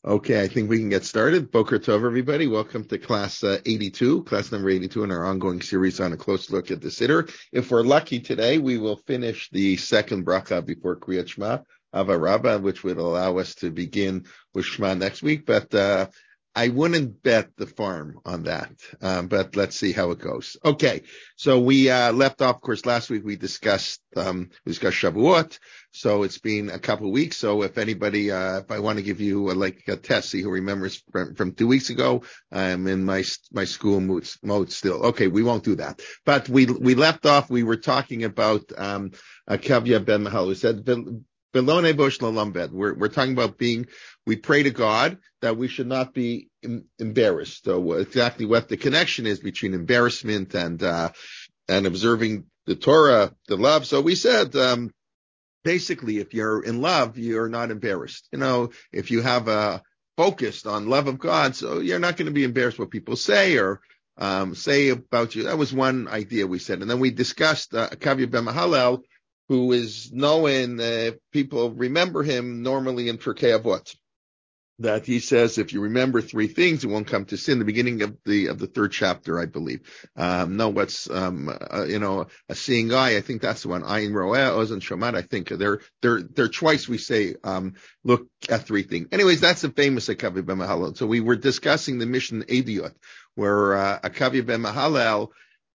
Okay, I think we can get started. Boker Tov, everybody. Welcome to class 82, class number 82 in our ongoing series on a close look at the Siddur. If we're lucky today, we will finish the second bracha before Kriyat Shema, Ava Rabbah, which would allow us to begin with Shema next week. But I wouldn't bet the farm on that. But let's see how it goes. Okay, so we left off, of course, last week we discussed Shavuot. So it's been a couple of weeks. So if anybody, if I want to give you a test, see who remembers from 2 weeks ago, I'm in my school mode still. Okay, we won't do that. But we left off, we were talking about Akavya ben Mahal, who said, Belone Bosh Lalambed. We're talking about we pray to God that we should not be embarrassed. So exactly what the connection is between embarrassment and observing the Torah, the love. So we said, basically, if you're in love, you're not embarrassed. You know, if you have focused on love of God, so you're not going to be embarrassed what people say or say about you. That was one idea we said. And then we discussed Akavya ben Mahalel, who is known, people remember him normally in Pirkei Avot, that he says, if you remember three things, it won't come to sin. The beginning of the third chapter, I believe. What's, a seeing eye. I think that's the one. Ayin roeh, ozen shomat. I think they're twice we say, look at three things. Anyways, that's the famous Akavya ben Mahalel. So we were discussing the mission Ediot, where, Akavya ben Mahalel,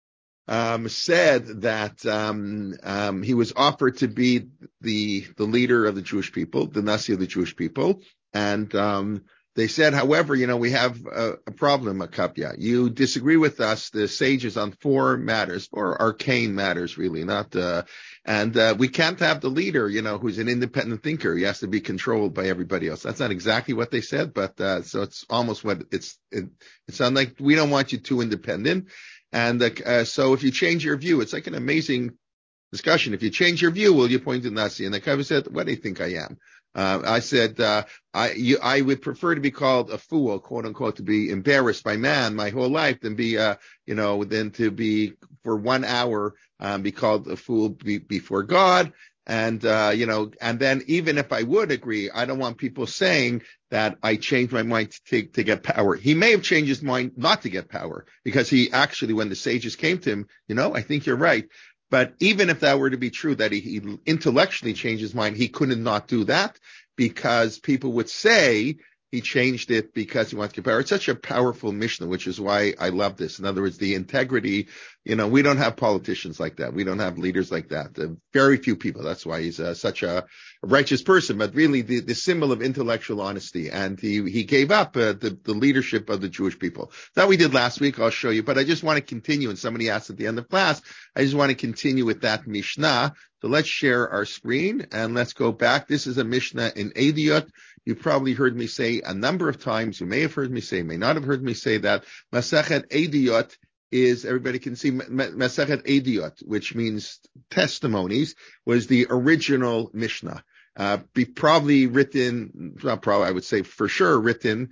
said that he was offered to be the leader of the Jewish people, the Nasi of the Jewish people, and they said, however, we have a problem, Akavya. You disagree with us, the sages, on four matters, or arcane matters, really, and we can't have the leader, who's an independent thinker. He has to be controlled by everybody else. That's not exactly what they said, but so it's almost what it sounds like. We don't want you too independent. And so if you change your view, it's like an amazing discussion. If you change your view, will you point to Nasi? And the Akavya said, what do you think I am? I said, I would prefer to be called a fool, quote unquote, to be embarrassed by man my whole life than than to be for 1 hour, be called a fool before God. And, and then even if I would agree, I don't want people saying that I changed my mind to get power. He may have changed his mind not to get power, because he actually, when the sages came to him, I think you're right. But even if that were to be true, that he intellectually changed his mind, he couldn't not do that, because people would say he changed it because he wants to get power. It's such a powerful Mishnah, which is why I love this. In other words, the integrity, we don't have politicians like that. We don't have leaders like that. Very few people. That's why he's such a righteous person, but really the symbol of intellectual honesty. And he gave up the leadership of the Jewish people. That we did last week. I'll show you, but I just want to continue. And somebody asked at the end of class, I just want to continue with that Mishnah. So let's share our screen and let's go back. This is a Mishnah in Ediot. You probably heard me say a number of times. You may have heard me say, may not have heard me say that Masechet Ediot is, everybody can see, Masechet Ediot, which means testimonies, was the original Mishnah. Probably written, not probably, I would say for sure written,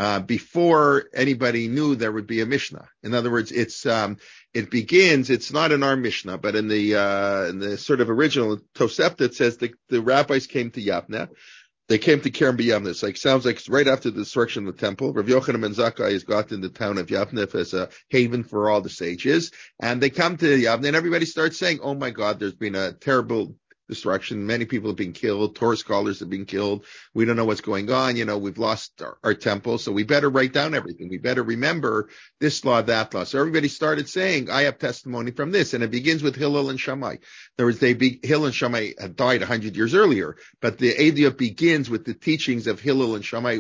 before anybody knew there would be a Mishnah. In other words, it begins, it's not in our Mishnah, but in the sort of original Tosefta, it says the rabbis came to Yavne. They came to Kerem B'Yavne. Sounds like it's right after the destruction of the temple. Rav Yochanan ben Zakkai has got in the town of Yavne as a haven for all the sages. And they come to Yavne and everybody starts saying, oh my God, there's been a terrible destruction. Many people have been killed. Torah scholars have been killed. We don't know what's going on. We've lost our temple. So we better write down everything. We better remember this law, that law. So everybody started saying, I have testimony from this. And it begins with Hillel and Shammai. In other words, Hillel and Shammai had died 100 years earlier, but the Ediot begins with the teachings of Hillel and Shammai.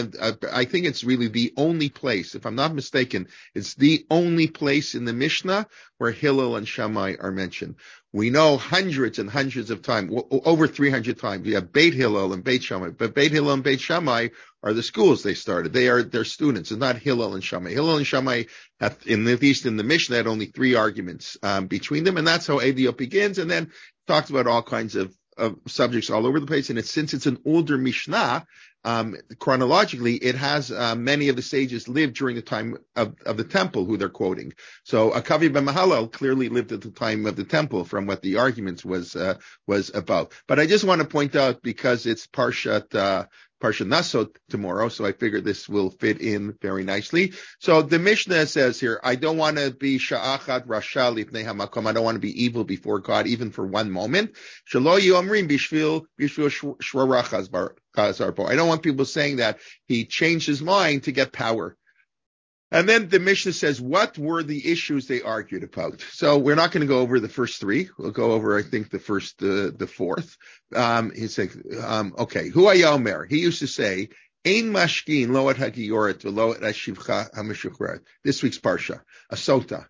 I think it's really the only place, if I'm not mistaken, it's the only place in the Mishnah where Hillel and Shammai are mentioned. We know hundreds and hundreds of times, over 300 times, we have Beit Hillel and Beit Shammai, but Beit Hillel and Beit Shammai are the schools they started. They're students. It's not Hillel and Shammai. Hillel and Shammai, at least in the Mishnah, had only three arguments between them, and that's how Ediot begins, and then talks about all kinds of subjects all over the place. And since it's an older Mishnah, chronologically, it has many of the sages lived during the time of the temple who they're quoting. So Akavya ben Mahalel clearly lived at the time of the temple from what the arguments was about. But I just want to point out, because it's Parshat Parsha Naso tomorrow, so I figured this will fit in very nicely. So the Mishnah says here, I don't want to be sha'achat rasha lifnei hamakom. I don't want to be evil before God, even for one moment. Shelo yomrim bishvil shvarachas kazarbo. I don't want people saying that he changed his mind to get power. And then the Mishnah says, what were the issues they argued about? So we're not going to go over the first three. We'll go over, I think, the fourth. He's like, okay, Hu Omer. He used to say, Ein mashkin lo et hagioret v'lo et hashivcha hameshuchret. This week's parsha, a sota,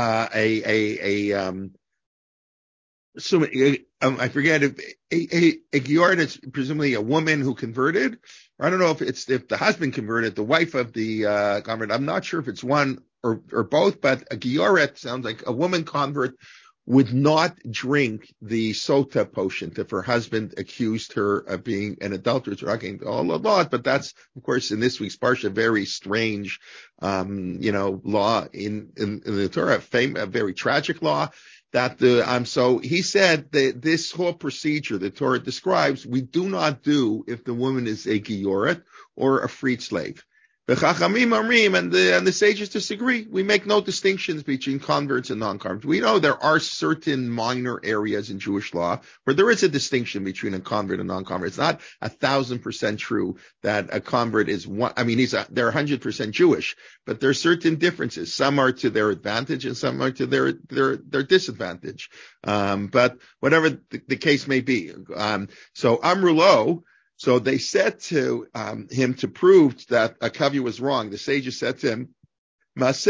I forget if a gioret is presumably a woman who converted. I don't know if the husband converted, the wife of the convert. I'm not sure if it's one or both, but a gioret sounds like a woman convert would not drink the sota potion if her husband accused her of being an adulteress. We're not getting a lot, but that's, of course, in this week's parsha, a very strange, law in the Torah, a very tragic law. So he said that this whole procedure the Torah describes, we do not do if the woman is a gioret or a freed slave. The Chachamim Amrim and the sages disagree. We make no distinctions between converts and non-converts. We know there are certain minor areas in Jewish law where there is a distinction between a convert and non-convert. It's not 1,000% true that a convert is one. I mean, they're 100% Jewish, but there are certain differences. Some are to their advantage and some are to their disadvantage. But whatever the case may be. So Amrulo. So they said to him to prove that Akavya was wrong. The sages said to him, there's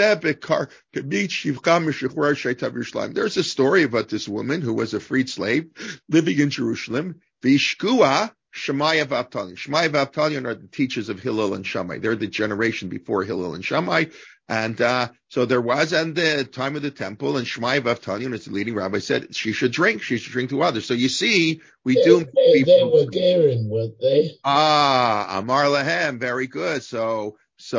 a story about this woman who was a freed slave living in Jerusalem. Vishkua Shemaya v'Avtalion. Shemaya v'Avtalion are the teachers of Hillel and Shammai. They're the generation before Hillel and Shammai. And so there was at the time of the temple, and Shemaya v'Avtalion, as the leading rabbi, said she should drink to others. So you see, we do. They were Gerin, weren't they? Amar Lahem, very good. So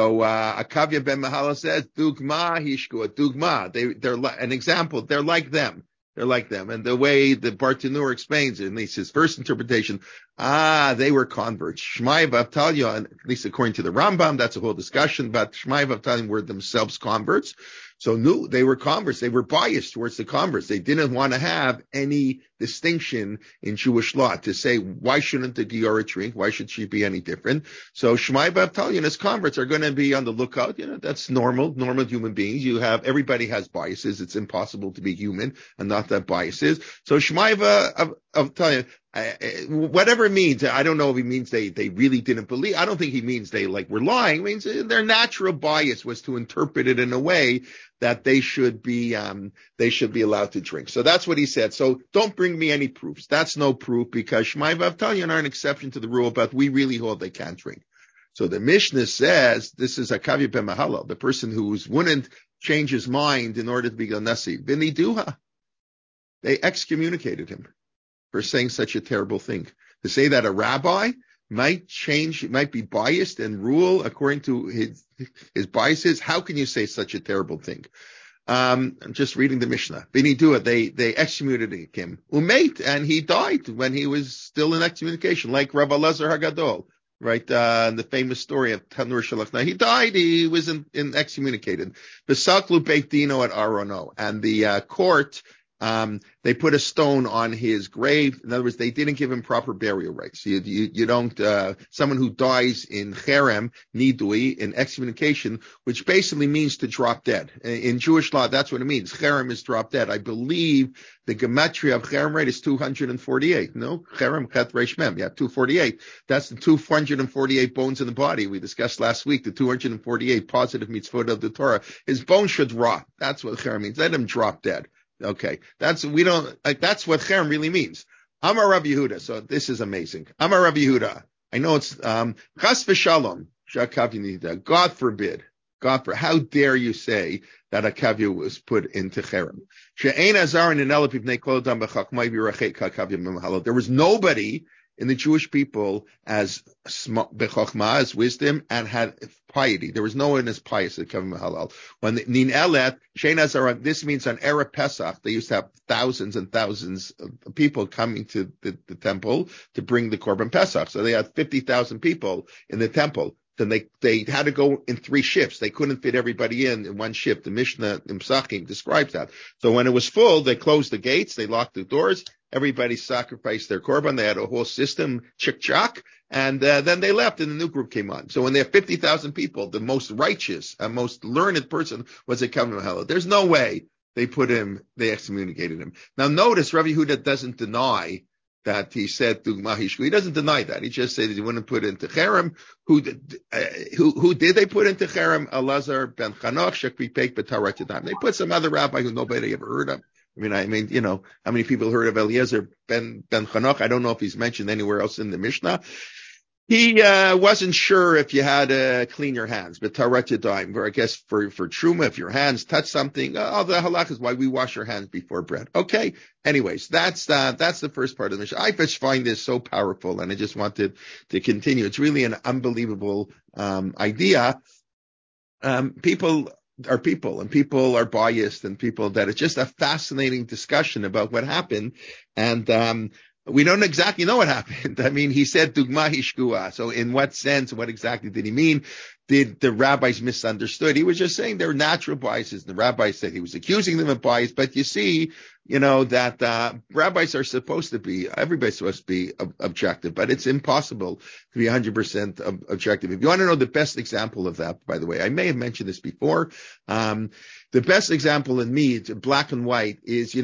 Akavya ben Mahala says, Dugma hishkua, Dugma. They're an example. They're like them. They're like them. And the way the Bartanur explains it, at least his first interpretation, they were converts. Shmai v'Avtalion, at least according to the Rambam, that's a whole discussion, but Shmai v'Avtalion were themselves converts. So they were converts. They were biased towards the converts. They didn't want to have any distinction in Jewish law to say, why shouldn't the Giora drink? Why should she be any different? So Shmai v'Avtalion as converts are going to be on the lookout. That's normal human beings. Everybody has biases. It's impossible to be human and not have biases. So Shmai v'Avtalion, whatever it means, I don't know if he means they really didn't believe. I don't think he means they were lying. It means their natural bias was to interpret it in a way that they should be allowed to drink. So that's what he said. So don't bring me any proofs. That's no proof because Shmai v'Avtalion are an exception to the rule, but we really hold they can't drink. So the Mishnah says this is Akavya ben Mahala, the person who wouldn't change his mind in order to be a Nasi. V'niduha. They excommunicated him for saying such a terrible thing. To say that a rabbi might be biased and rule according to his biases. How can you say such a terrible thing? I'm just reading the Mishnah. Binidua, they excommunicated him. Umeit, and he died when he was still in excommunication, like Rav Elazar Hagadol, right? The famous story of Tanur Shalach. Now he died, he was in excommunicated. Besaklu Beit Dino at Arono, and the court, they put a stone on his grave. In other words, they didn't give him proper burial rites. You don't, someone who dies in cherem, nidui, in excommunication, which basically means to drop dead. In Jewish law, that's what it means. Cherem is drop dead. I believe the gematria of cherem rate is 248. No? Cherem, chet, resh, mem. Yeah, 248. That's the 248 bones in the body we discussed last week, the 248 positive mitzvot of the Torah. His bones should rot. That's what cherem means. Let him drop dead. Okay, that's what cherem really means. Amar Rav Yehuda. So this is amazing. Amar Rav Yehuda. I know it's chas v'shalom. God forbid. How dare you say that Akavya was put into cherem? She'ein azarin in elep ivnei kol adam b'chachmai v'yirachek Akavya memahalo. There was nobody in the Jewish people as bechokmah, as wisdom, and had piety. There was no one as pious as Kavim Halal. When Nin Elet, Shein, this means on Erev Pesach, they used to have thousands and thousands of people coming to the temple to bring the Korban Pesach. So they had 50,000 people in the temple. Then they had to go in 3 shifts. They couldn't fit everybody in one shift. The Mishnah in Pesachim describes that. So when it was full, they closed the gates, they locked the doors, everybody sacrificed their korban. They had a whole system, chick-chock, and then they left and the new group came on. So when they have 50,000 people, the most righteous and most learned person was a Kavim Halal. There's no way they excommunicated him. Now notice Rabbi Yehuda doesn't deny that he said to Mahishku. He doesn't deny that. He just said that he wouldn't put into Cherem. Who did they put into Cherem? Elazar ben Chanoch, Shekvipek B'Tarat Yadayim. They put some other rabbi who nobody ever heard of. I mean, how many people heard of Eliezer ben Chanoch? I don't know if he's mentioned anywhere else in the Mishnah. He wasn't sure if you had to clean your hands, but Tarat Yadayim, or I guess for Truma, if your hands touch something, the halach is why we wash our hands before bread. Okay. Anyways, that's the first part of the Mishnah. I just find this so powerful, and I just wanted to continue. It's really an unbelievable idea. People are people, and people are biased, and people that it's just a fascinating discussion about what happened, and we don't exactly know what happened. I mean, he said Dugma Hishkua. So in what sense, what exactly did he mean? Did the rabbis misunderstood? He was just saying they're natural biases. The rabbis said he was accusing them of bias. But you see, that rabbis are supposed to be, everybody's supposed to be objective, but it's impossible to be 100% objective. If you want to know the best example of that, by the way, I may have mentioned this before. The best example in me, it's black and white, is,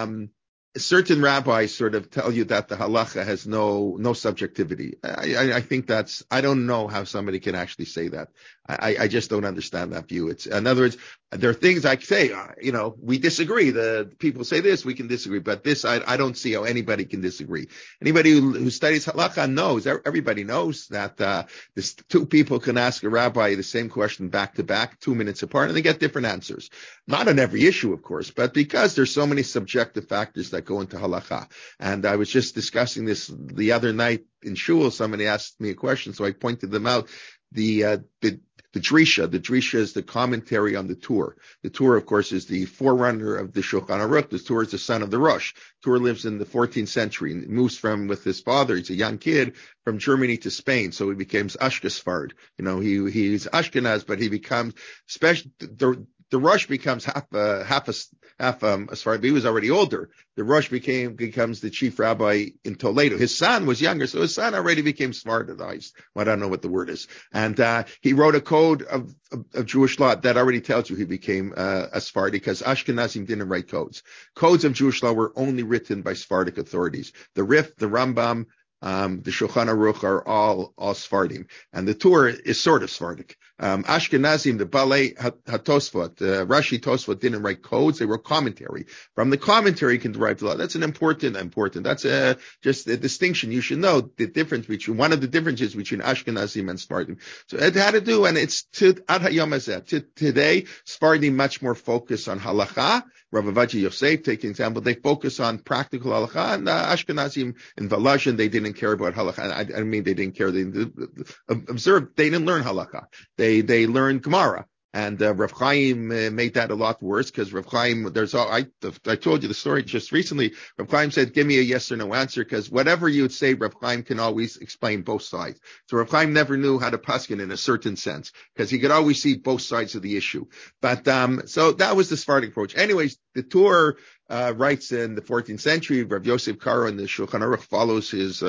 certain rabbis sort of tell you that the halacha has no subjectivity. I think I don't know how somebody can actually say that. I just don't understand that view. In other words, there are things I say, we disagree. The people say this, we can disagree, but this, I don't see how anybody can disagree. Anybody who studies halacha knows, everybody knows that, this 2 people can ask a rabbi the same question back to back, 2 minutes apart, and they get different answers. Not on every issue, of course, but because there's so many subjective factors that go into halacha. And I was just discussing this the other night in shul. Somebody asked me a question, so I pointed them out. The Drisha. The Drisha is the commentary on the Tur. The Tur, of course, is the forerunner of the Shulchan Aruch. The Tur is the son of the Rosh. Tur lives in the 14th century and moves with his father. He's a young kid from Germany to Spain. So he becomes Ashkenaz. He's Ashkenaz, but he becomes special. The Rosh becomes half Sephardi, but he was already older. The Rosh becomes the chief rabbi in Toledo. His son was younger, so his son already became Sfardized. I don't know what the word is. And he wrote a code of Jewish law that already tells you he became a Sephardi, because Ashkenazim didn't write codes. Codes of Jewish law were only written by Sephardic authorities. The Rif, the Rambam, the Shulchan Aruch are all Sephardim, and the Tur is sort of Sephardic. Ashkenazim, the Balei HaTosfot, Rashi Tosfot didn't write codes; they wrote commentary. From the commentary, you can derive the law. That's an important. That's just a distinction. You should know the difference between one of the differences between Ashkenazim and Sephardim. So it had to do, and it's to Ad Hayom Hazeh. Today, Sephardim much more focus on halacha. Rav Avadia Yosef, taking example, they focus on practical halacha, and Ashkenazim in Volozhin, they didn't care about halacha. I mean, they didn't care. They observed. They didn't learn halacha. They learned Gemara. And Rav Chaim made that a lot worse, because Rav Chaim, I told you the story just recently. Rav Chaim said, give me a yes or no answer, because whatever you would say, Rav Chaim can always explain both sides. So Rav Chaim never knew how to paskin in a certain sense, because he could always see both sides of the issue. But so that was the Sephardic approach. Anyways, the Tur writes in the 14th century. Rav Yosef Karo in the Shulchan Aruch follows his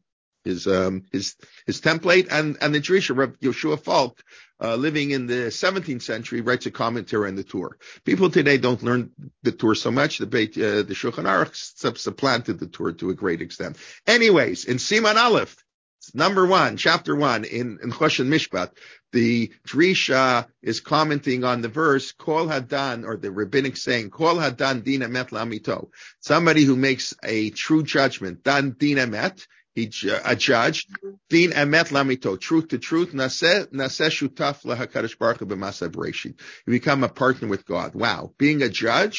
template, and the Drisha, Rav Yoshua Falk, living in the 17th century, writes a commentary on the Tur. People today don't learn the Tur so much. The Shulchan Aruch supplanted the Tur to a great extent. Anyways, in Siman Aleph, number 1, chapter 1, in Choshen Mishpat, the Drisha is commenting on the verse, Kol Hadan, or the rabbinic saying, Kol Hadan din emet lamito. Somebody who makes a true judgment, dan din emet, a judge, din emet lamito, truth to truth, naseh shutaf lahakadosh baruch hu b'masa b'reishit. You become a partner with God. Wow. Being a judge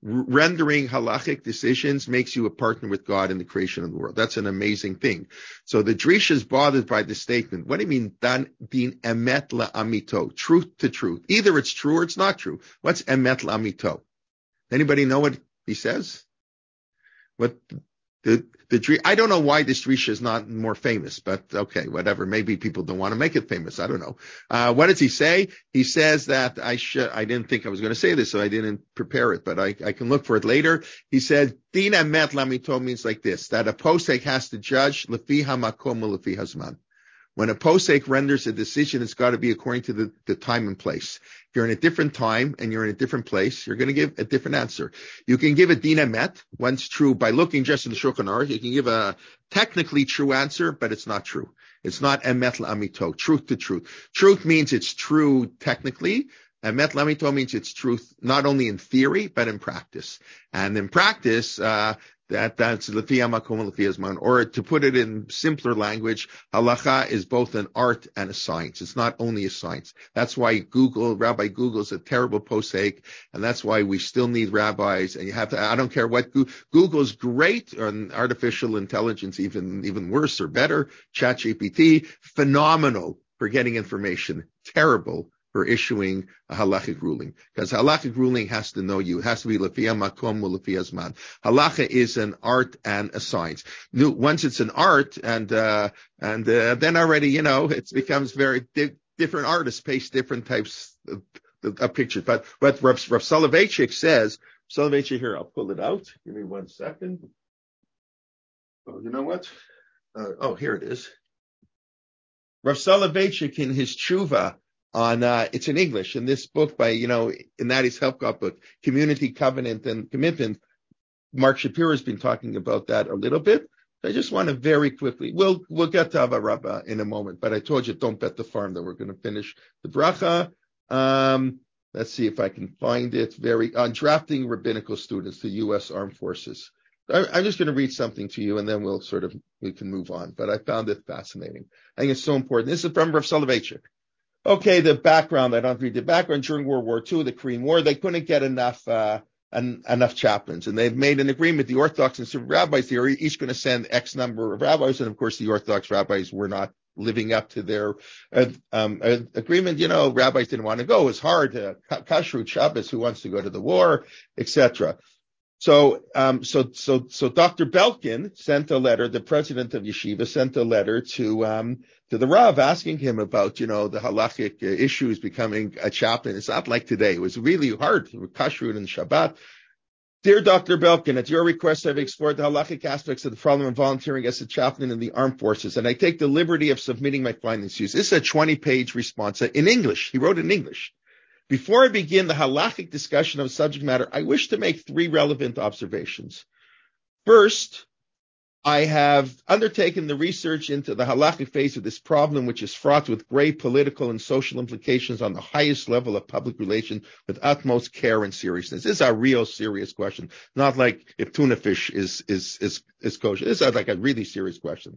rendering halachic decisions makes you a partner with God in the creation of the world. That's an amazing thing. So the Drisha is bothered by the statement. What do you mean, dan din emet la'amito? Truth to truth. Either it's true or it's not true. What's emet la'amito? Anybody know what he says? What the I don't know why this Drisha is not more famous, but okay, whatever. Maybe people don't want to make it famous. I don't know. What does he say? He says that I didn't think I was going to say this, so I didn't prepare it, but I can look for it later. He said, Din emet lamito means like this, that a posek has to judge lefi hamakom lefi hazman. When a posek renders a decision, it's got to be according to the time and place. If you're in a different time and you're in a different place, you're going to give a different answer. You can give a din emet, once true, by looking just in the Shulchan Aruch. You can give a technically true answer, but it's not true. It's not emet l'amito, truth to truth. Truth means it's true technically. Emet l'amito means it's truth not only in theory, but in practice. And in practice, that's lefi hamakom lefi hazman, or to put it in simpler language, halacha is both an art and a science. It's not only a science. That's why Rabbi Google's a terrible posek, and that's why we still need rabbis. And you have to, I don't care what Google's great, or artificial intelligence even worse or better. ChatGPT, phenomenal for getting information. Terrible for issuing a halachic ruling, because halachic ruling has to know you. It has to be lefi hamakom or lefi hazman. Halacha is an art and a science. Once it's an art, and then already, it becomes very different artists paste different types of pictures. But what Rav Soloveitchik says, here, I'll pull it out. Give me 1 second. Oh, you know what? Here it is. Rav Soloveitchik in his tshuva, it's in English, in this book by, in Natty's Helpcott book, Community, Covenant, and Commitment. Mark Shapiro has been talking about that a little bit. I just want to very quickly, we'll get to Ava Rabbah in a moment, but I told you don't bet the farm that we're going to finish the bracha. Let's see if I can find it. On drafting rabbinical students to U.S. Armed Forces. I'm just going to read something to you, and then we can move on. But I found it fascinating. I think it's so important. This is from Rav Soloveitchik. Okay, the background, I don't read the background. During World War II, the Korean War, they couldn't get enough chaplains. And they've made an agreement. The Orthodox and Sufi rabbis, they are each going to send X number of rabbis. And of course, the Orthodox rabbis were not living up to their agreement. Rabbis didn't want to go. It was hard. Kashrut, Shabbos, who wants to go to the war, etc. So Dr. Belkin sent a letter, the president of Yeshiva sent a letter to the Rav asking him about, the halachic issues becoming a chaplain. It's not like today. It was really hard with Kashrut and Shabbat. Dear Dr. Belkin, at your request, I've explored the halachic aspects of the problem of volunteering as a chaplain in the armed forces, and I take the liberty of submitting my findings to you. This is a 20-page response in English. He wrote in English. Before I begin the halachic discussion of subject matter, I wish to make 3 relevant observations. First, I have undertaken the research into the halachic phase of this problem, which is fraught with great political and social implications on the highest level of public relations with utmost care and seriousness. This is a real serious question, not like if tuna fish is kosher. This is like a really serious question.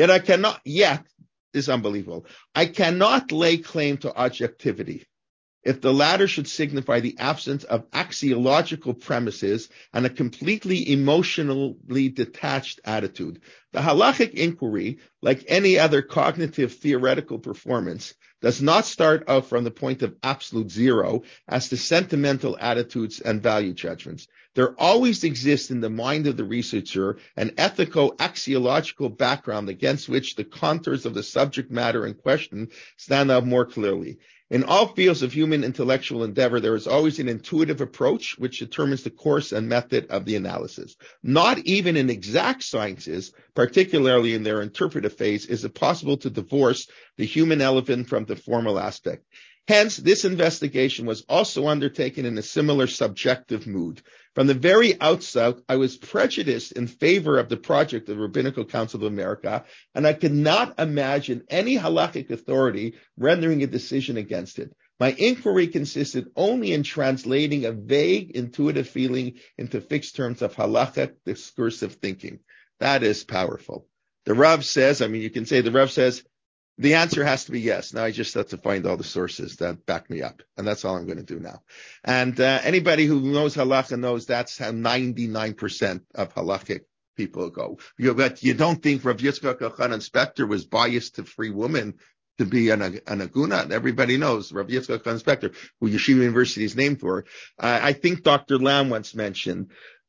This is unbelievable. I cannot lay claim to objectivity, if the latter should signify the absence of axiological premises and a completely emotionally detached attitude. The halachic inquiry, like any other cognitive theoretical performance, does not start out from the point of absolute zero as to sentimental attitudes and value judgments. There always exists in the mind of the researcher an ethico-axiological background against which the contours of the subject matter in question stand out more clearly. In all fields of human intellectual endeavor, there is always an intuitive approach which determines the course and method of the analysis. Not even in exact sciences, particularly in their interpretive phase, is it possible to divorce the human element from the formal aspect. Hence, this investigation was also undertaken in a similar subjective mood. From the very outset, I was prejudiced in favor of the project of the Rabbinical Council of America, and I could not imagine any halachic authority rendering a decision against it. My inquiry consisted only in translating a vague, intuitive feeling into fixed terms of halachic discursive thinking. That is powerful. The Rav says, the Rav says, The answer has to be yes. Now I just have to find all the sources that back me up. And that's all I'm going to do now. And anybody who knows halacha knows that's how 99% of halachic people go. But you don't think Rav Yitzchak Elchanan Spector was biased to free women to be an aguna? Everybody knows Rav Yitzchak Elchanan Spector, who Yeshiva University is named for. I think Dr. Lamb once mentioned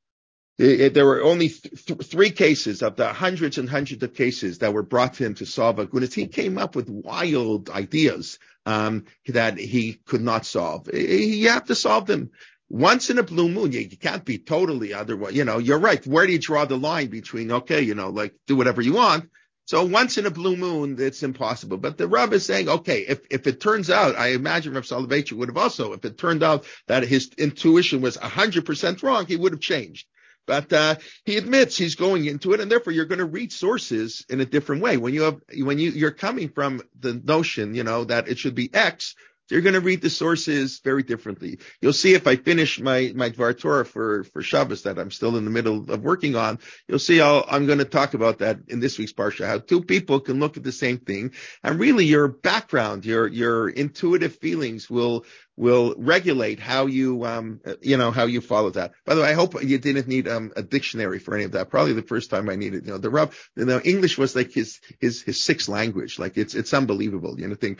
there were only three cases of the hundreds and hundreds of cases that were brought to him to solve agunas. He came up with wild ideas that he could not solve. You have to solve them. Once in a blue moon, you can't be totally otherwise. You're right. Where do you draw the line between, okay, like do whatever you want? So once in a blue moon, it's impossible. But the Rav is saying, okay, if it turns out, I imagine Rav Soloveitchik would have also, if it turned out that his intuition was 100% wrong, he would have changed. But he admits he's going into it, and therefore you're going to read sources in a different way. When you're coming from the notion, that it should be X, you're going to read the sources very differently. You'll see if I finish my Dvar Torah for Shabbos that I'm still in the middle of working on, you'll see I'm going to talk about that in this week's Parsha, how two people can look at the same thing, and really your background, your intuitive feelings will regulate how you follow that. By the way, I hope you didn't need a dictionary for any of that. Probably the first time I needed, the Rav, English was like his sixth language. Like it's unbelievable.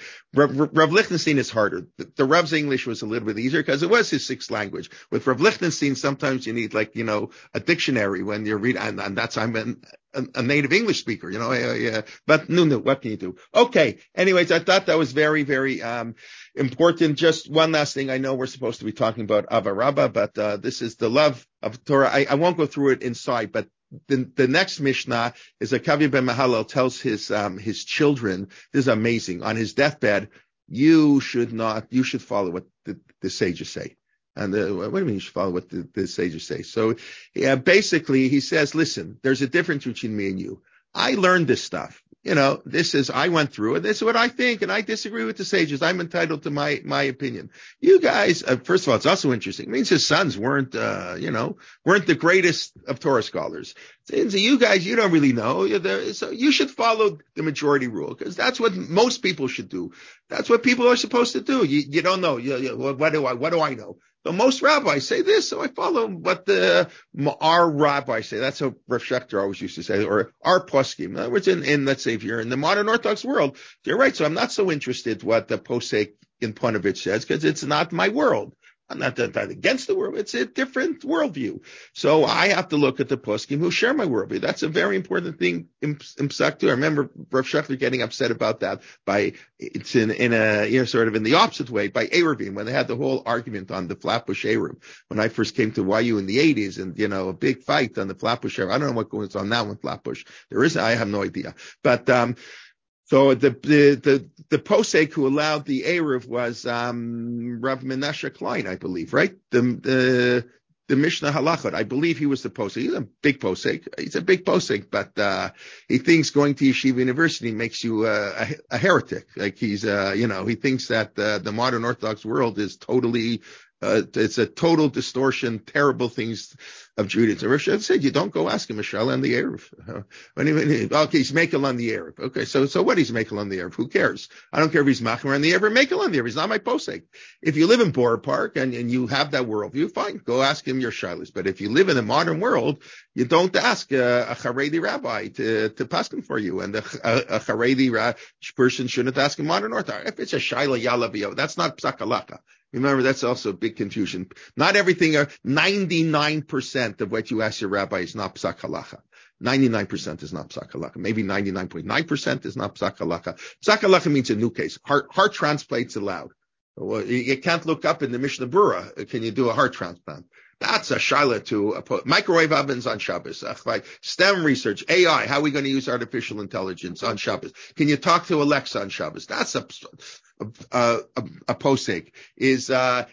Rav Lichtenstein is harder. The Rav's English was a little bit easier because it was his sixth language. With Rav Lichtenstein, sometimes you need a dictionary when you're reading, and that's I'm a native English speaker, but no, what can you do? Okay. Anyways, I thought that was very, very, important. Just one last thing. I know we're supposed to be talking about Ava Rabbah, but, this is the love of Torah. I won't go through it inside, but the next Mishnah is Akavya ben Mahalal tells his children, this is amazing, on his deathbed, you should follow what the sages say. And what do you mean you should follow what the sages say? So, basically he says, listen, there's a difference between me and you. I learned this stuff. I went through it. This is what I think, and I disagree with the sages. I'm entitled to my opinion. You guys, first of all, it's also interesting. It means his sons weren't the greatest of Torah scholars. So you guys, you don't really know. So you should follow the majority rule, because that's what most people should do. That's what people are supposed to do. You don't know. What do I know? But most rabbis say this, so I follow what our rabbis say. That's how Rav Shechter always used to say, or our poskim. In other words, let's say if you're in the modern Orthodox world, you're right. So I'm not so interested what the posek in Ponevezh says, because it's not my world. I'm not against the world. It's a different worldview. So I have to look at the poskim who share my worldview. That's a very important thing in Psak too. I remember Rav Shechter getting upset about that it's in sort of in the opposite way by Eruvin, when they had the whole argument on the Flatbush Eruv. When I first came to YU in the 80s, and, a big fight on the Flatbush Eruv. I don't know what goes on now in Flatbush. I have no idea. But, so the posek who allowed the Eruv was Rav Menashe Klein, I believe, right? The Mishnah Halachot. I believe he was the posek. He's a big posek. He's a big posek, but he thinks going to Yeshiva University makes you a heretic. Like he thinks that the modern Orthodox world is totally it's a total distortion, terrible things of Judaism. Rav Shechter said, you don't go ask him a shal on the Eruv. Okay, he's makel on the Eruv. Okay, so what? He's makel on the Eruv. Who cares? I don't care if he's machmer on the Eruv or makel on the Eruv. He's not my posek. If you live in Borough Park and you have that worldview, fine, go ask him your shalos. But if you live in the modern world, you don't ask a Haredi rabbi to paskin for you, and a Haredi person shouldn't ask a modern Orthodox. If it's a shaila yalavio, that's not psak halacha. Remember, that's also a big confusion. Not everything, 99% of what you ask your rabbi is not psak halacha. 99% is not psak halacha. Maybe 99.9% is not psak halacha. Psak halacha means a new case. Heart transplants allowed. Well, you can't look up in the Mishnah Berurah. Can you do a heart transplant? That's a shaila to microwave ovens on Shabbos. Like STEM research, AI. How are we going to use artificial intelligence on Shabbos? Can you talk to Alexa on Shabbos? That's a posek. Is kinwa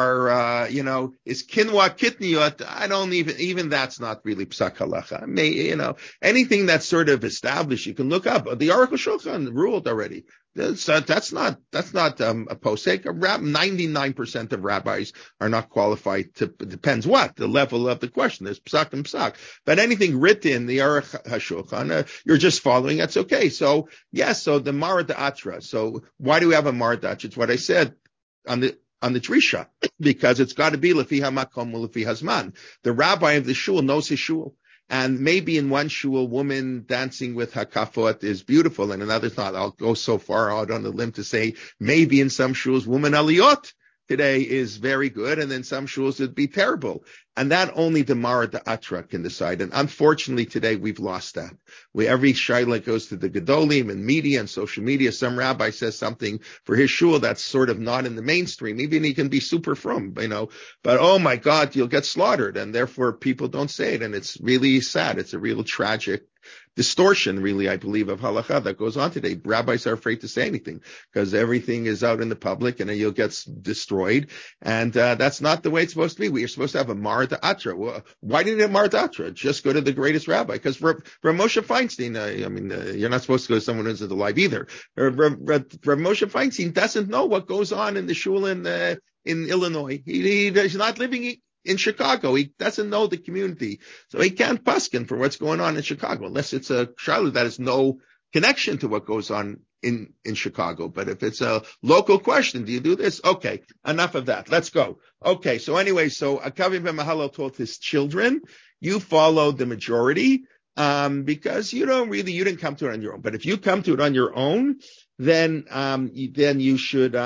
kitniyot? I don't even that's not really psak halacha. Anything that's sort of established, you can look up. The Aruch Shulchan ruled already. That's not a posek. 99% of rabbis are not qualified to, depends what, the level of the question. There's psak and psak. But anything written, the Aruch HaShulchan, you're just following, that's okay. So, yes, so the Marad Atra. So why do we have a Marad Atra? It's what I said on the Drisha, because it's got to be Lefi HaMakom Lefi HaZman. The rabbi of the shul knows his shul. And maybe in one shul, woman dancing with hakafot is beautiful, and another's not. I'll go so far out on the limb to say maybe in some shuls, woman aliyot today is very good, and then some shuls it'd be terrible. And that only the Marad Atra can decide. And unfortunately today we've lost that. Every shaila goes to the Gedolim and media and social media. Some rabbi says something for his shul that's sort of not in the mainstream. Even he can be super frum, but oh my God, you'll get slaughtered. And therefore people don't say it. And it's really sad. It's a real tragic distortion, really, I believe, of halakha that goes on today. Rabbis are afraid to say anything because everything is out in the public and you'll get destroyed. And that's not the way it's supposed to be. We are supposed to have a Marad Atra. Well, why didn't you have Marad Atra? Just go to the greatest rabbi. Because Rav Moshe Feinstein, you're not supposed to go to someone who's alive either. Rav Moshe Feinstein doesn't know what goes on in the shul in Illinois. He's not living in Chicago. He doesn't know the community. So he can't paskin for what's going on in Chicago, unless it's a shaila that has no connection to what goes on in Chicago. But if it's a local question, do you do this? Okay, enough of that. Let's go. Okay, so anyway, so Akavim ben Mahalal told his children, you follow the majority, because you didn't come to it on your own. But if you come to it on your own, then you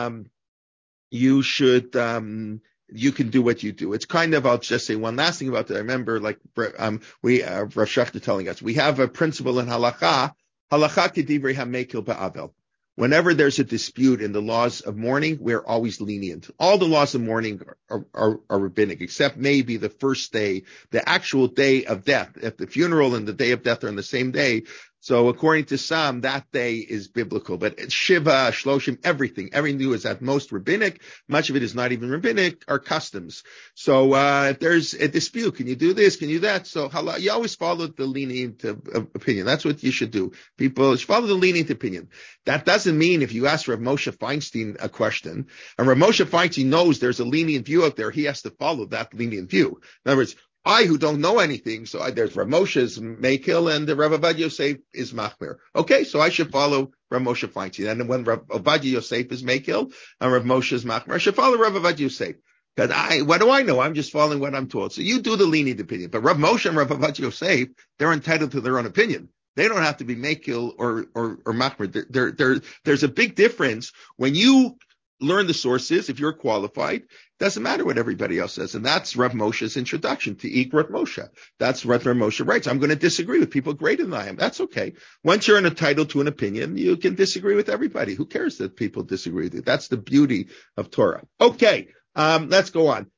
can do what you do. It's kind of, I'll just say one last thing about that. I remember, Rav Shechter telling us, we have a principle in halakha kedivrei hamekil ba'avel. Whenever there's a dispute in the laws of mourning, we're always lenient. All the laws of mourning are rabbinic, except maybe the first day, the actual day of death. If the funeral and the day of death are on the same day, so according to some, that day is biblical. But Shiva, Shloshim, everything is at most rabbinic. Much of it is not even rabbinic, are customs. So if there's a dispute, can you do this? Can you do that? So you always follow the lenient opinion. That's what you should do. People should follow the lenient opinion. That doesn't mean if you ask Rav Moshe Feinstein a question, and Rav Moshe Feinstein knows there's a lenient view out there, he has to follow that lenient view. In other words, I, who don't know anything, so there's Rav Moshe's Mekil and the Rav Ovadia Yosef is Machmir. Okay, so I should follow Rav Moshe Feinstein. And when Rav Ovadia Yosef is Mekil and Rav Moshe is Machmir, I should follow Rav Ovadia Yosef. Because what do I know? I'm just following what I'm told. So you do the lenient opinion. But Rav Moshe and Rav Ovadia Yosef, they're entitled to their own opinion. They don't have to be Mekil or Machmir. There's a big difference when you learn the sources. If you're qualified, doesn't matter what everybody else says. And that's Rav Moshe's introduction to Ikrat Moshe. That's what Rav Moshe writes. I'm going to disagree with people greater than I am. That's okay. Once you're entitled to an opinion, you can disagree with everybody. Who cares that people disagree with you? That's the beauty of Torah. Okay, let's go on.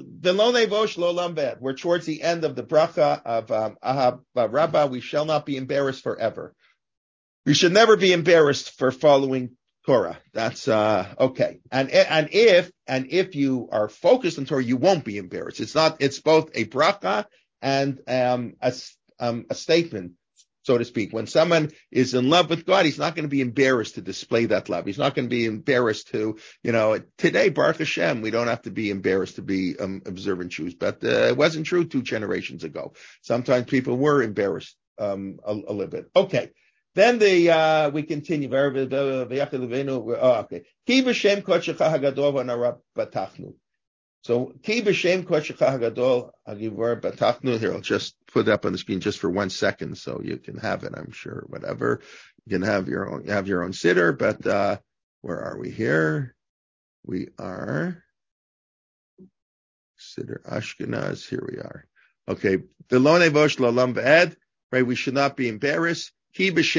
We're towards the end of the bracha of Ahav Rabbah. We shall not be embarrassed forever. We should never be embarrassed for following Torah. That's okay. And if you are focused on Torah, you won't be embarrassed. It's both a bracha and a statement, so to speak. When someone is in love with God, he's not going to be embarrassed to display that love. He's not going to be embarrassed to, today, Baruch Hashem, we don't have to be embarrassed to be observant Jews. But it wasn't true 2 generations ago. Sometimes people were embarrassed a little bit. Okay. Then we continue. Okay. Ki b'shem kodshecha hagadol v'nara batachnu. So, ki b'shem kodshecha hagadol hagivor batachnu. Here, I'll just put it up on the screen just for 1 second, so you can have it. I'm sure, whatever. You can have your own siddur. But where are we here? We are siddur Ashkenaz. Here we are. Okay. V'lo nevosh l'olam v'ed. Right. We should not be embarrassed. Because,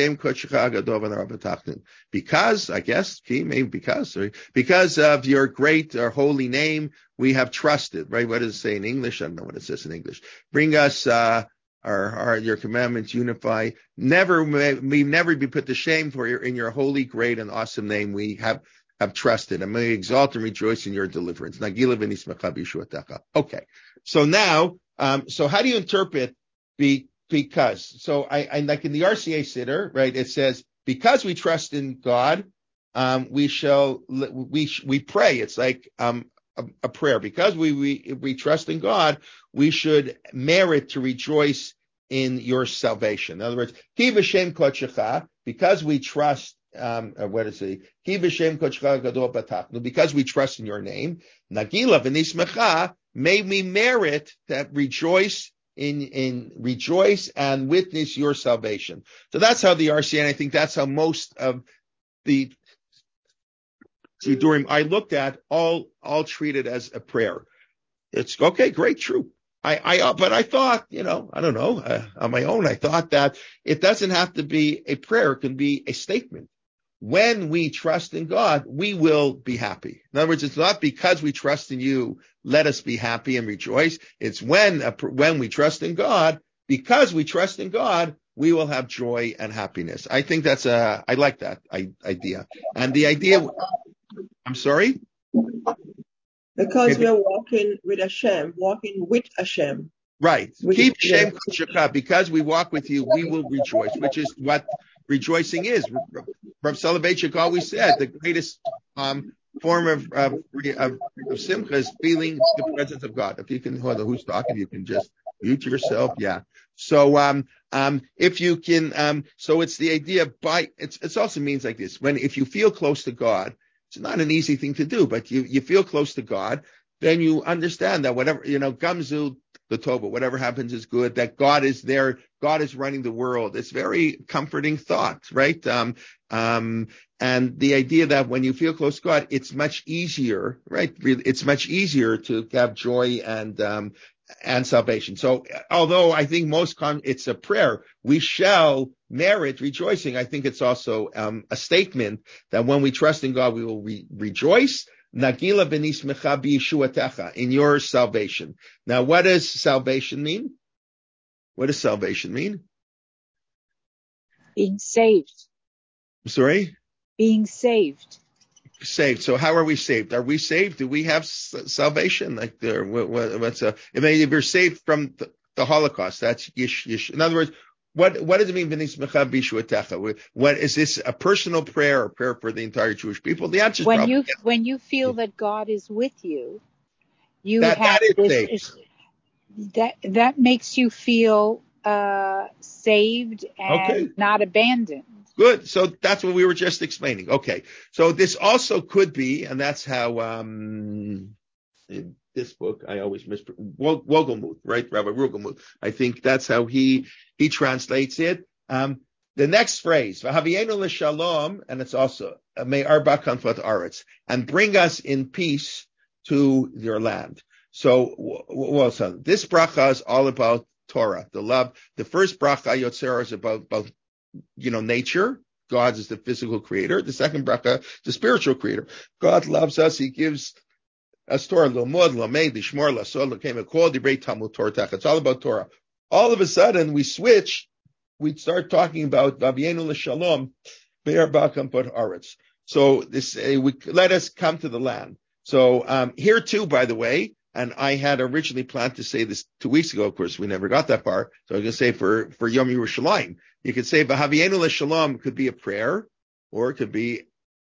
because of your great or holy name, we have trusted, right? What does it say in English? I don't know what it says in English. Bring us, your commandments unify. We never be put to shame for in your holy, great and awesome name. We have trusted, and may exalt and rejoice in your deliverance. Okay. So now, so how do you interpret because? So I like in the RCA siddur, right? It says, because we trust in God, we pray. It's like a prayer. Because we trust in God, we should merit to rejoice in your salvation. In other words, Ki v'shem kodshecha, because we trust, what is it? Ki v'shem kodshecha gadol batachnu, because we trust in your name. Nagila v'nismecha, may we merit that rejoice rejoice and witness your salvation. So that's how the RCN, I think that's how most of the Sidurim I looked at all treat it as a prayer. It's okay, great, true. But I thought, I don't know, on my own, I thought that it doesn't have to be a prayer. It can be a statement. When we trust in God, we will be happy. In other words, it's not because we trust in you, let us be happy and rejoice. It's when we trust in God, because we trust in God, we will have joy and happiness. I think I like that idea. And the idea, I'm sorry? Because we're walking with Hashem. Right. Keep Shem Koshaka, because we walk with you, we will rejoice, which is what rejoicing is. Rav Soloveitchik always said the greatest form of simcha is feeling the presence of God. If you can, who's talking, you can just mute yourself. Yeah. So if you can, so it's the idea it also means like this. If you feel close to God, it's not an easy thing to do, but you feel close to God, then you understand that whatever, Gamzu the Tova, whatever happens is good, that God is there, God is running the world. It's very comforting thought, right? And the idea that when you feel close to God, it's much easier, right? It's much easier to have joy and salvation. So although I think it's a prayer, we shall merit rejoicing. I think it's also a statement that when we trust in God, we will rejoice. Nagila v'nismecha b'yeshuatecha, in your salvation. Now, what does salvation mean? What does salvation mean? Being saved. I'm sorry? Being saved. Saved. So how are we saved? Are we saved? Do we have salvation? Like if you're saved from the Holocaust, that's yish. In other words, what does it mean? What is this, a personal prayer or a prayer for the entire Jewish people? The answer is when you feel that God is with you, that makes you feel saved and not abandoned. Good. So that's what we were just explaining. Okay. So this also could be, and that's how in this book I always Wogelmuth, right? Rabbi Rugelmuth. I think that's how he translates it. The next phrase, V'havienu l'shalom, and it's also may arba kanfot aretz, and bring us in peace to your land. So this bracha is all about Torah, the love. The first bracha Yotzera is about nature. God is the physical creator. The second bracha, the spiritual creator. God loves us. He gives us Torah. Lomod, lomeid, lishmor, lasod, l'keim, kol divrei Talmud Torah. It's all about Torah. All of a sudden, we start talking about V'havienu l'shalom, be'arba kanfot aretz. So let us come to the land. So here too, by the way, and I had originally planned to say this 2 weeks ago. Of course, we never got that far. So I was going to say for Yom Yerushalayim, you could say V'havienu l'shalom could be a prayer, or it could be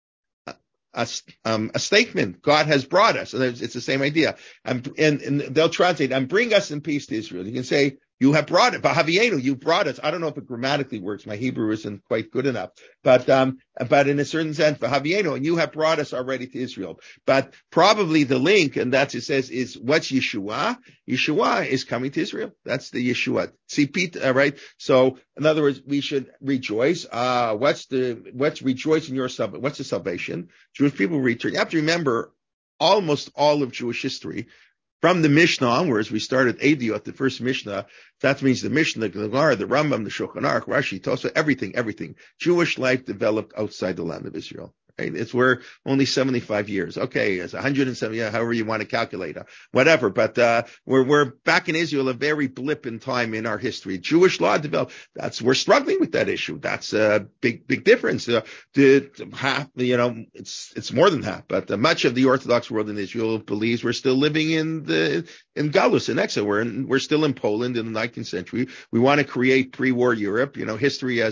a statement. God has brought us. And it's the same idea. And they'll translate, and bring us in peace to Israel. You can say, you have brought it. V'havienu, you brought us. I don't know if it grammatically works. My Hebrew isn't quite good enough. But in a certain sense, V'havienu, and you have brought us already to Israel. But probably the link, and that's it says, is what's Yeshua? Yeshua is coming to Israel. That's the Yeshua. Tzipit, right? So, in other words, we should rejoice. What's rejoice in your salvation? What's the salvation? Jewish people return. You have to remember, almost all of Jewish history, from the Mishnah onwards, we started Eidiot, the first Mishnah. That means the Mishnah, the Gemara, the Rambam, the Shulchan Aruch, Rashi, Tosafot, everything. Jewish life developed outside the land of Israel. Right? We're only 75 years. Okay, it's 170, however you want to calculate, whatever. But we're back in Israel, a very blip in time in our history. Jewish law developed. We're struggling with that issue. That's a big difference. Half, it's more than half. But much of the Orthodox world in Israel believes we're still living in Galus, in exile. We're still in Poland in the 19th century. We want to create pre-war Europe. History has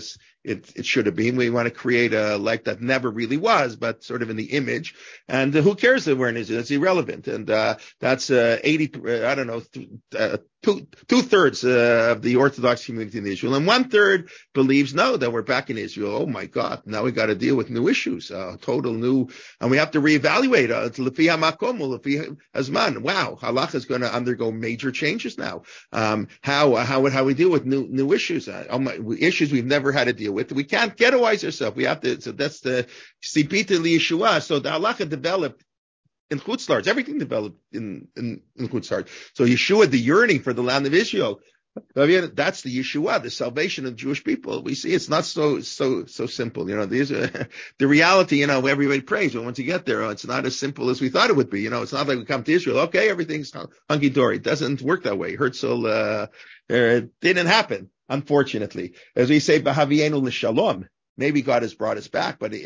it should have been. We want to create a life that never really was, but sort of in the image. And who cares that we're in Israel? It's irrelevant. And that's 80, I don't know, two-thirds of the Orthodox community in Israel. And 1/3 believes, no, that we're back in Israel. Oh, my God. Now we got to deal with new issues, total new. And we have to reevaluate. Lefi hamakom, lefi hazman. Wow, halacha is going to undergo major changes now. How we deal with new issues, issues we've never had to deal with. We can't ghettoize ourselves. We have to. So that's the sipita liyeshua. So the halacha developed in Chutz La'aretz. Everything developed in Chutz La'aretz. So Yeshua, the yearning for the land of Israel, that's the Yeshua, the salvation of the Jewish people. We see it's not so simple. These are the reality. Everybody prays, but once you get there, it's not as simple as we thought it would be. It's not like we come to Israel, okay, everything's hunky dory. It doesn't work that way. Herzl, it didn't happen, unfortunately. As we say, B'havienu l'shalom. Maybe God has brought us back, but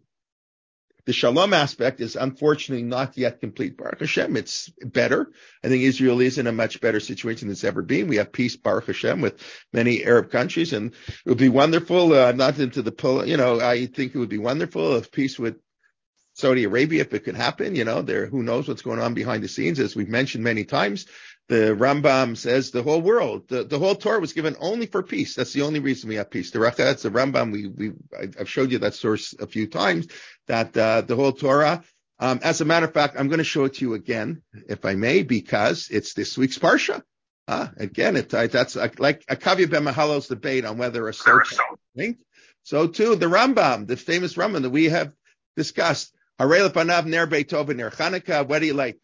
the shalom aspect is unfortunately not yet complete. Baruch Hashem, it's better. I think Israel is in a much better situation than it's ever been. We have peace, Baruch Hashem, with many Arab countries, and it would be wonderful. I'm not into I think it would be wonderful if peace with Saudi Arabia, if it could happen. Who knows what's going on behind the scenes, as we've mentioned many times. The Rambam says the whole world, the whole Torah was given only for peace. That's the only reason we have peace. The Rambam, I've showed you that source a few times, that the whole Torah, as a matter of fact, I'm going to show it to you again, if I may, because it's this week's Parsha. Again, that's like a Kavya Ben Mahalel's debate on whether a socha linked. So too, the Rambam, the famous Rambam that we have discussed, Harei Lepanav Ner Beitov Ner Chanukah, what do you like?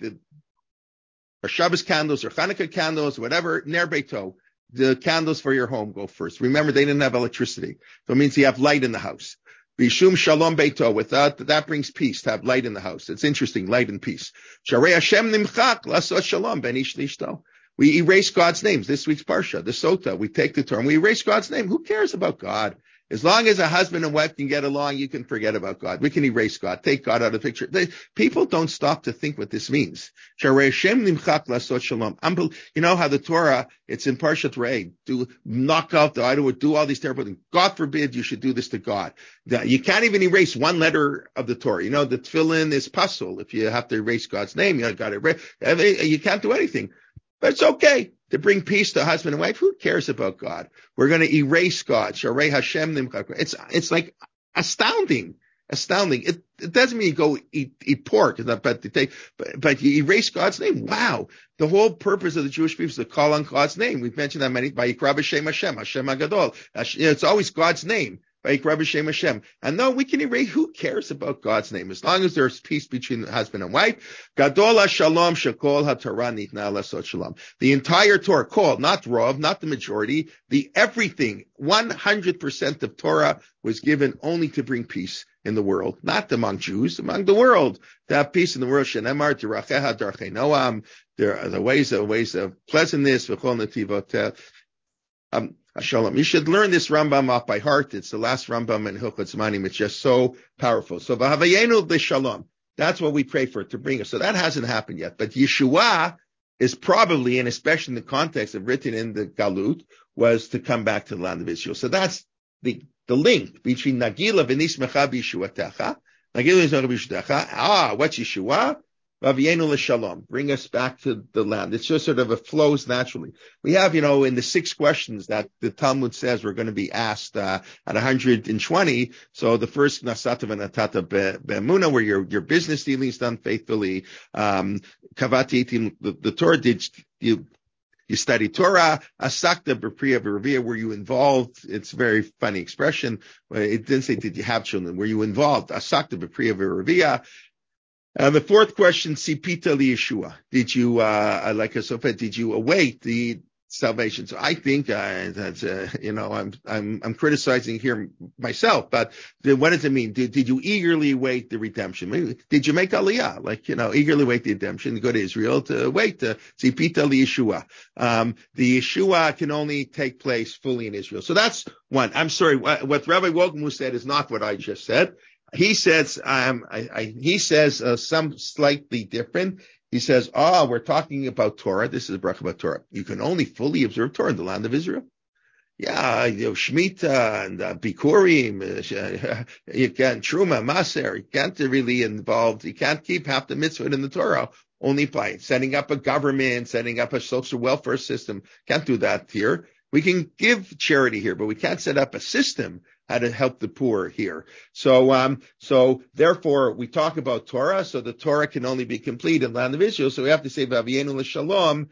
Or Shabbos candles or Hanukkah candles, whatever, Ner Beito, the candles for your home go first. Remember, they didn't have electricity. So it means you have light in the house. Bishum Shalom Beito, that brings peace, to have light in the house. It's interesting, light and peace. Sharei Hashem Nimchak, Lasot Shalom, Ben Ish Lishto. We erase God's names. This week's Parsha, the Sota, we take the Torah and we erase God's name. Who cares about God? As long as a husband and wife can get along, you can forget about God. We can erase God, take God out of the picture. People don't stop to think what this means. You know how the Torah, it's in Parshat Re'eh, knock out the idol, do all these terrible things. God forbid you should do this to God. You can't even erase one letter of the Torah. The tefillin is pasul. If you have to erase God's name, you got to erase. You can't do anything. But it's okay to bring peace to husband and wife. Who cares about God? We're going to erase God. Sharei Hashem Nimchak. It's like astounding. It doesn't mean you go eat pork, but you erase God's name. Wow. The whole purpose of the Jewish people is to call on God's name. We've mentioned that many, Vayikra b'Shem Hashem, Hashem HaGadol. It's always God's name. Vayikra b'Shem Hashem. And no, we can erase. Who cares about God's name? As long as there's peace between the husband and wife. Gadol HaShalom Shekol HaTorah Nitna Lasot Shalom. The entire Torah, called, not Rov, not the majority, everything, 100% of Torah was given only to bring peace in the world, not among Jews, among the world, to have peace in the world. Shenemar Diracheha Darchei Noam. There are the ways of pleasantness. V'chol Netivot. Shalom. You should learn this Rambam off by heart. It's the last Rambam in Hilchot Zmanim. It's just so powerful. So v'havayenu b'shalom. That's what we pray for, to bring us. So that hasn't happened yet. But Yeshua is probably, and especially in the context of written in the Galut, was to come back to the land of Israel. So that's the link between Nagila v'nismecha b'Yeshuatecha. Nagila v'nismecha b'Yeshuatecha. What's Yeshua? V'avienu l'shalom. Bring us back to the land. It's just sort of, it flows naturally. We have, in the 6 questions that the Talmud says we're going to be asked, at 120. So the first, nasata v'natata be'emuna, where your business dealing is done faithfully. Kavati, the Torah, did you study Torah? Asakta b'priya v'revia, were you involved? It's a very funny expression. It didn't say, did you have children? Were you involved? Asakta b'priya v'revia. The 4th question, Sipita li Yeshua. Did you, like a Sofet, did you await the salvation? So I think, that's, I'm criticizing here myself, but what does it mean? Did you eagerly await the redemption? Maybe, did you make Aliyah? Eagerly wait the redemption, go to Israel to wait to Sipita li Yeshua. The Yeshua can only take place fully in Israel. So that's one. I'm sorry. What Rabbi Wolgemuth said is not what I just said. He says, some slightly different. He says, we're talking about Torah. This is a bracha about Torah. You can only fully observe Torah in the land of Israel. Shemitah and Bikurim, you can't Truma, Maser, you can't really involve, you can't keep half the mitzvah in the Torah only by setting up a government, setting up a social welfare system. Can't do that here. We can give charity here, but we can't set up a system how to help the poor here. So therefore we talk about Torah, so the Torah can only be complete in the land of Israel. So we have to say, V'avienu l'shalom,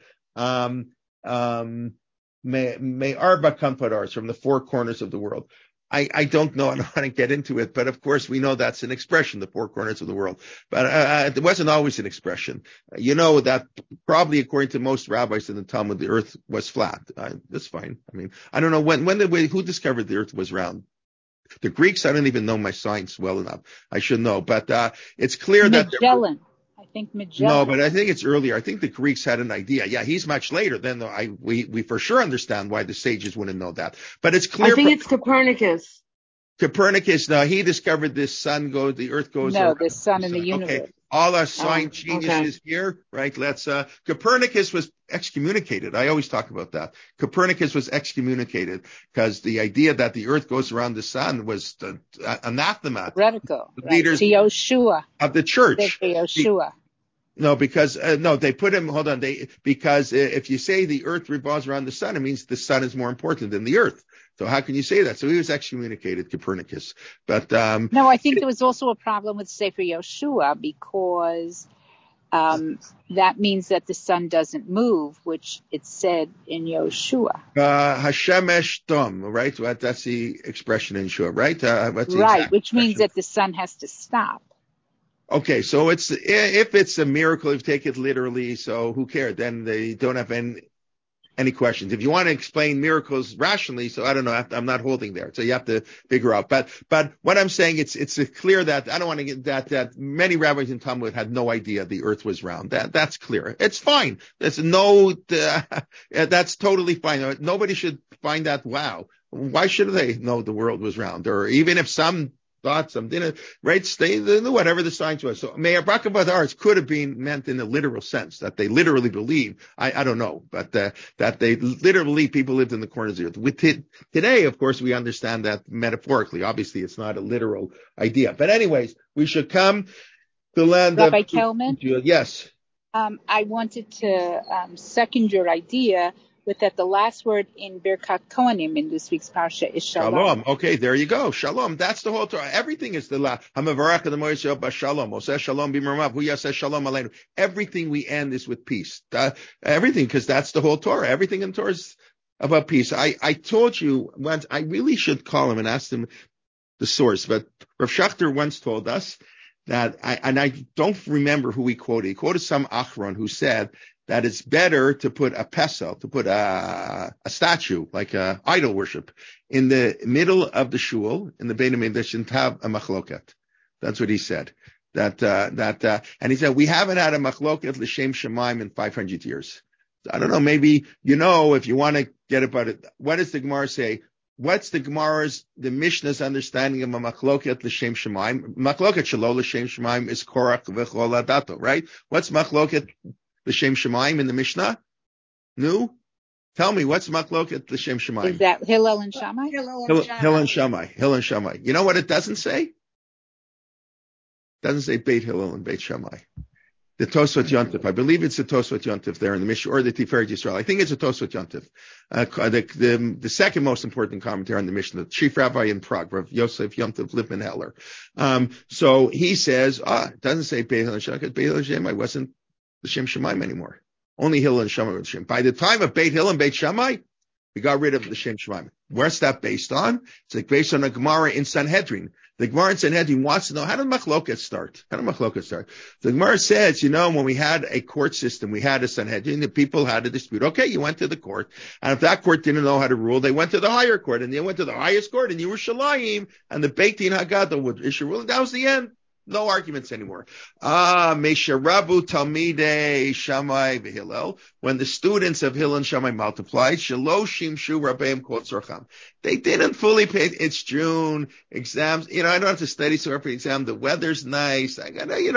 May arba kanparas, from the four corners of the world. I don't know. I don't want to get into it, but of course we know that's an expression, the four corners of the world. But it wasn't always an expression. You know that probably according to most rabbis in the Talmud, the earth was flat. That's fine. I mean, I don't know who discovered the earth was round. The Greeks, I don't even know my science well enough. I should know, but it's clear Magellan. I think Magellan. No, but I think it's earlier. I think the Greeks had an idea. Yeah, he's much later. Then we for sure understand why the sages wouldn't know that. But it's clear. I think it's Copernicus. Copernicus, no, he discovered the earth goes around. No, the sun in the universe. Okay. All our science geniuses here, right? Copernicus was excommunicated. I always talk about that. Copernicus was excommunicated because the idea that the earth goes around the sun was anathema. Radical. The leaders to Yoshua. Of the church. Yoshua. No, because, they put him, hold on, because if you say the earth revolves around the sun, it means the sun is more important than the earth. So how can you say that? So he was excommunicated, Copernicus. But, no, I think there was also a problem with Sefer Yoshua because, that means that the sun doesn't move, which it said in Yoshua. Hashemesh Dom, right? That's the expression in Shua, right? Right, which means that the sun has to stop. Okay, so if it's a miracle, if you take it literally, so who cares? Then they don't have any questions. If you want to explain miracles rationally, so I don't know, I'm not holding there. So you have to figure out. But what I'm saying, it's clear that I don't want to get that many rabbis in Talmud had no idea the earth was round. That's clear. It's fine. That's totally fine. Nobody should find that wow. Why should they know the world was round? Or even if some thought something, right? Stay whatever the science was. So Meir Braka Badars could have been meant in a literal sense that they literally believe. I don't know, but that they literally people lived in the corners of the earth. Today, of course, we understand that metaphorically. Obviously, it's not a literal idea. But anyways, we should come to the land Rabbi of Kelman. Yes. I wanted to second your idea with that the last word in Birkat Kohanim in this week's parsha is shalom. Shalom. Okay, there you go. Shalom. That's the whole Torah. Everything is the la. Hamavarach the Moishe ba shalom. Oseh shalom b'mermav. Hu yaseh shalom aleinu. Everything we end is with peace. Everything, because that's the whole Torah. Everything in Torah is about peace. I told you once, I really should call him and ask him the source, but Rav Schachter once told us that, I don't remember who he quoted. He quoted some Achron who said that it's better to put a pesel, to put a statue, like idol worship, in the middle of the shul, in the Beit HaMikdash, and have a machloket. That's what he said. And he said, we haven't had a machloket l'shem shemaim in 500 years. I don't know, maybe, if you want to get about it, what does the Gemara say? What's the Mishnah's understanding of a machloket l'shem shemaim? Machloket shelo l'shem shemaim is korach v'chol adato, right? What's machloket l'shem shemaim in the Mishnah? No? Tell me, what's machloket l'shem shemaim? Is that Hillel and Shammai? Hillel and Shammai. You know what it doesn't say? It doesn't say Beit Hillel and Beit Shammai. The Tosfot Yontif. I believe it's the Tosfot Yontif there in the Mishnah, or the Tiferet Yisrael. I think it's a Tosfot Yontif. The second most important commentary on the Mishnah, the chief rabbi in Prague, Rav Yosef Yontif Lippman Heller. So he says, it doesn't say Beit Hillel and Shammai, because Beit Hillel and Shammai wasn't the Shem Shemaim anymore. Only Hillel and Shammai was Shem. By the time of Beit Hillel and Beit Shammai, we got rid of the Shem Shemaim. Where's that based on? It's like based on a Gemara in Sanhedrin. The Gemara in Sanhedrin wants to know, how did machloket start? The Gemara says, when we had a court system, we had a Sanhedrin, the people had a dispute. Okay, you went to the court. And if that court didn't know how to rule, they went to the higher court. And they went to the highest court in Yerushalayim, and the Beit Din Haggadah would issue ruling. That was the end. No arguments anymore. Mesharabu Talmidei Shammai v'Hillel. When the students of Hillel and Shammai multiplied, Shelo Shimshu Rabbeim Kol Tzorcham. They didn't fully pay. It's June, exams. I don't have to study so for exam. The weather's nice. I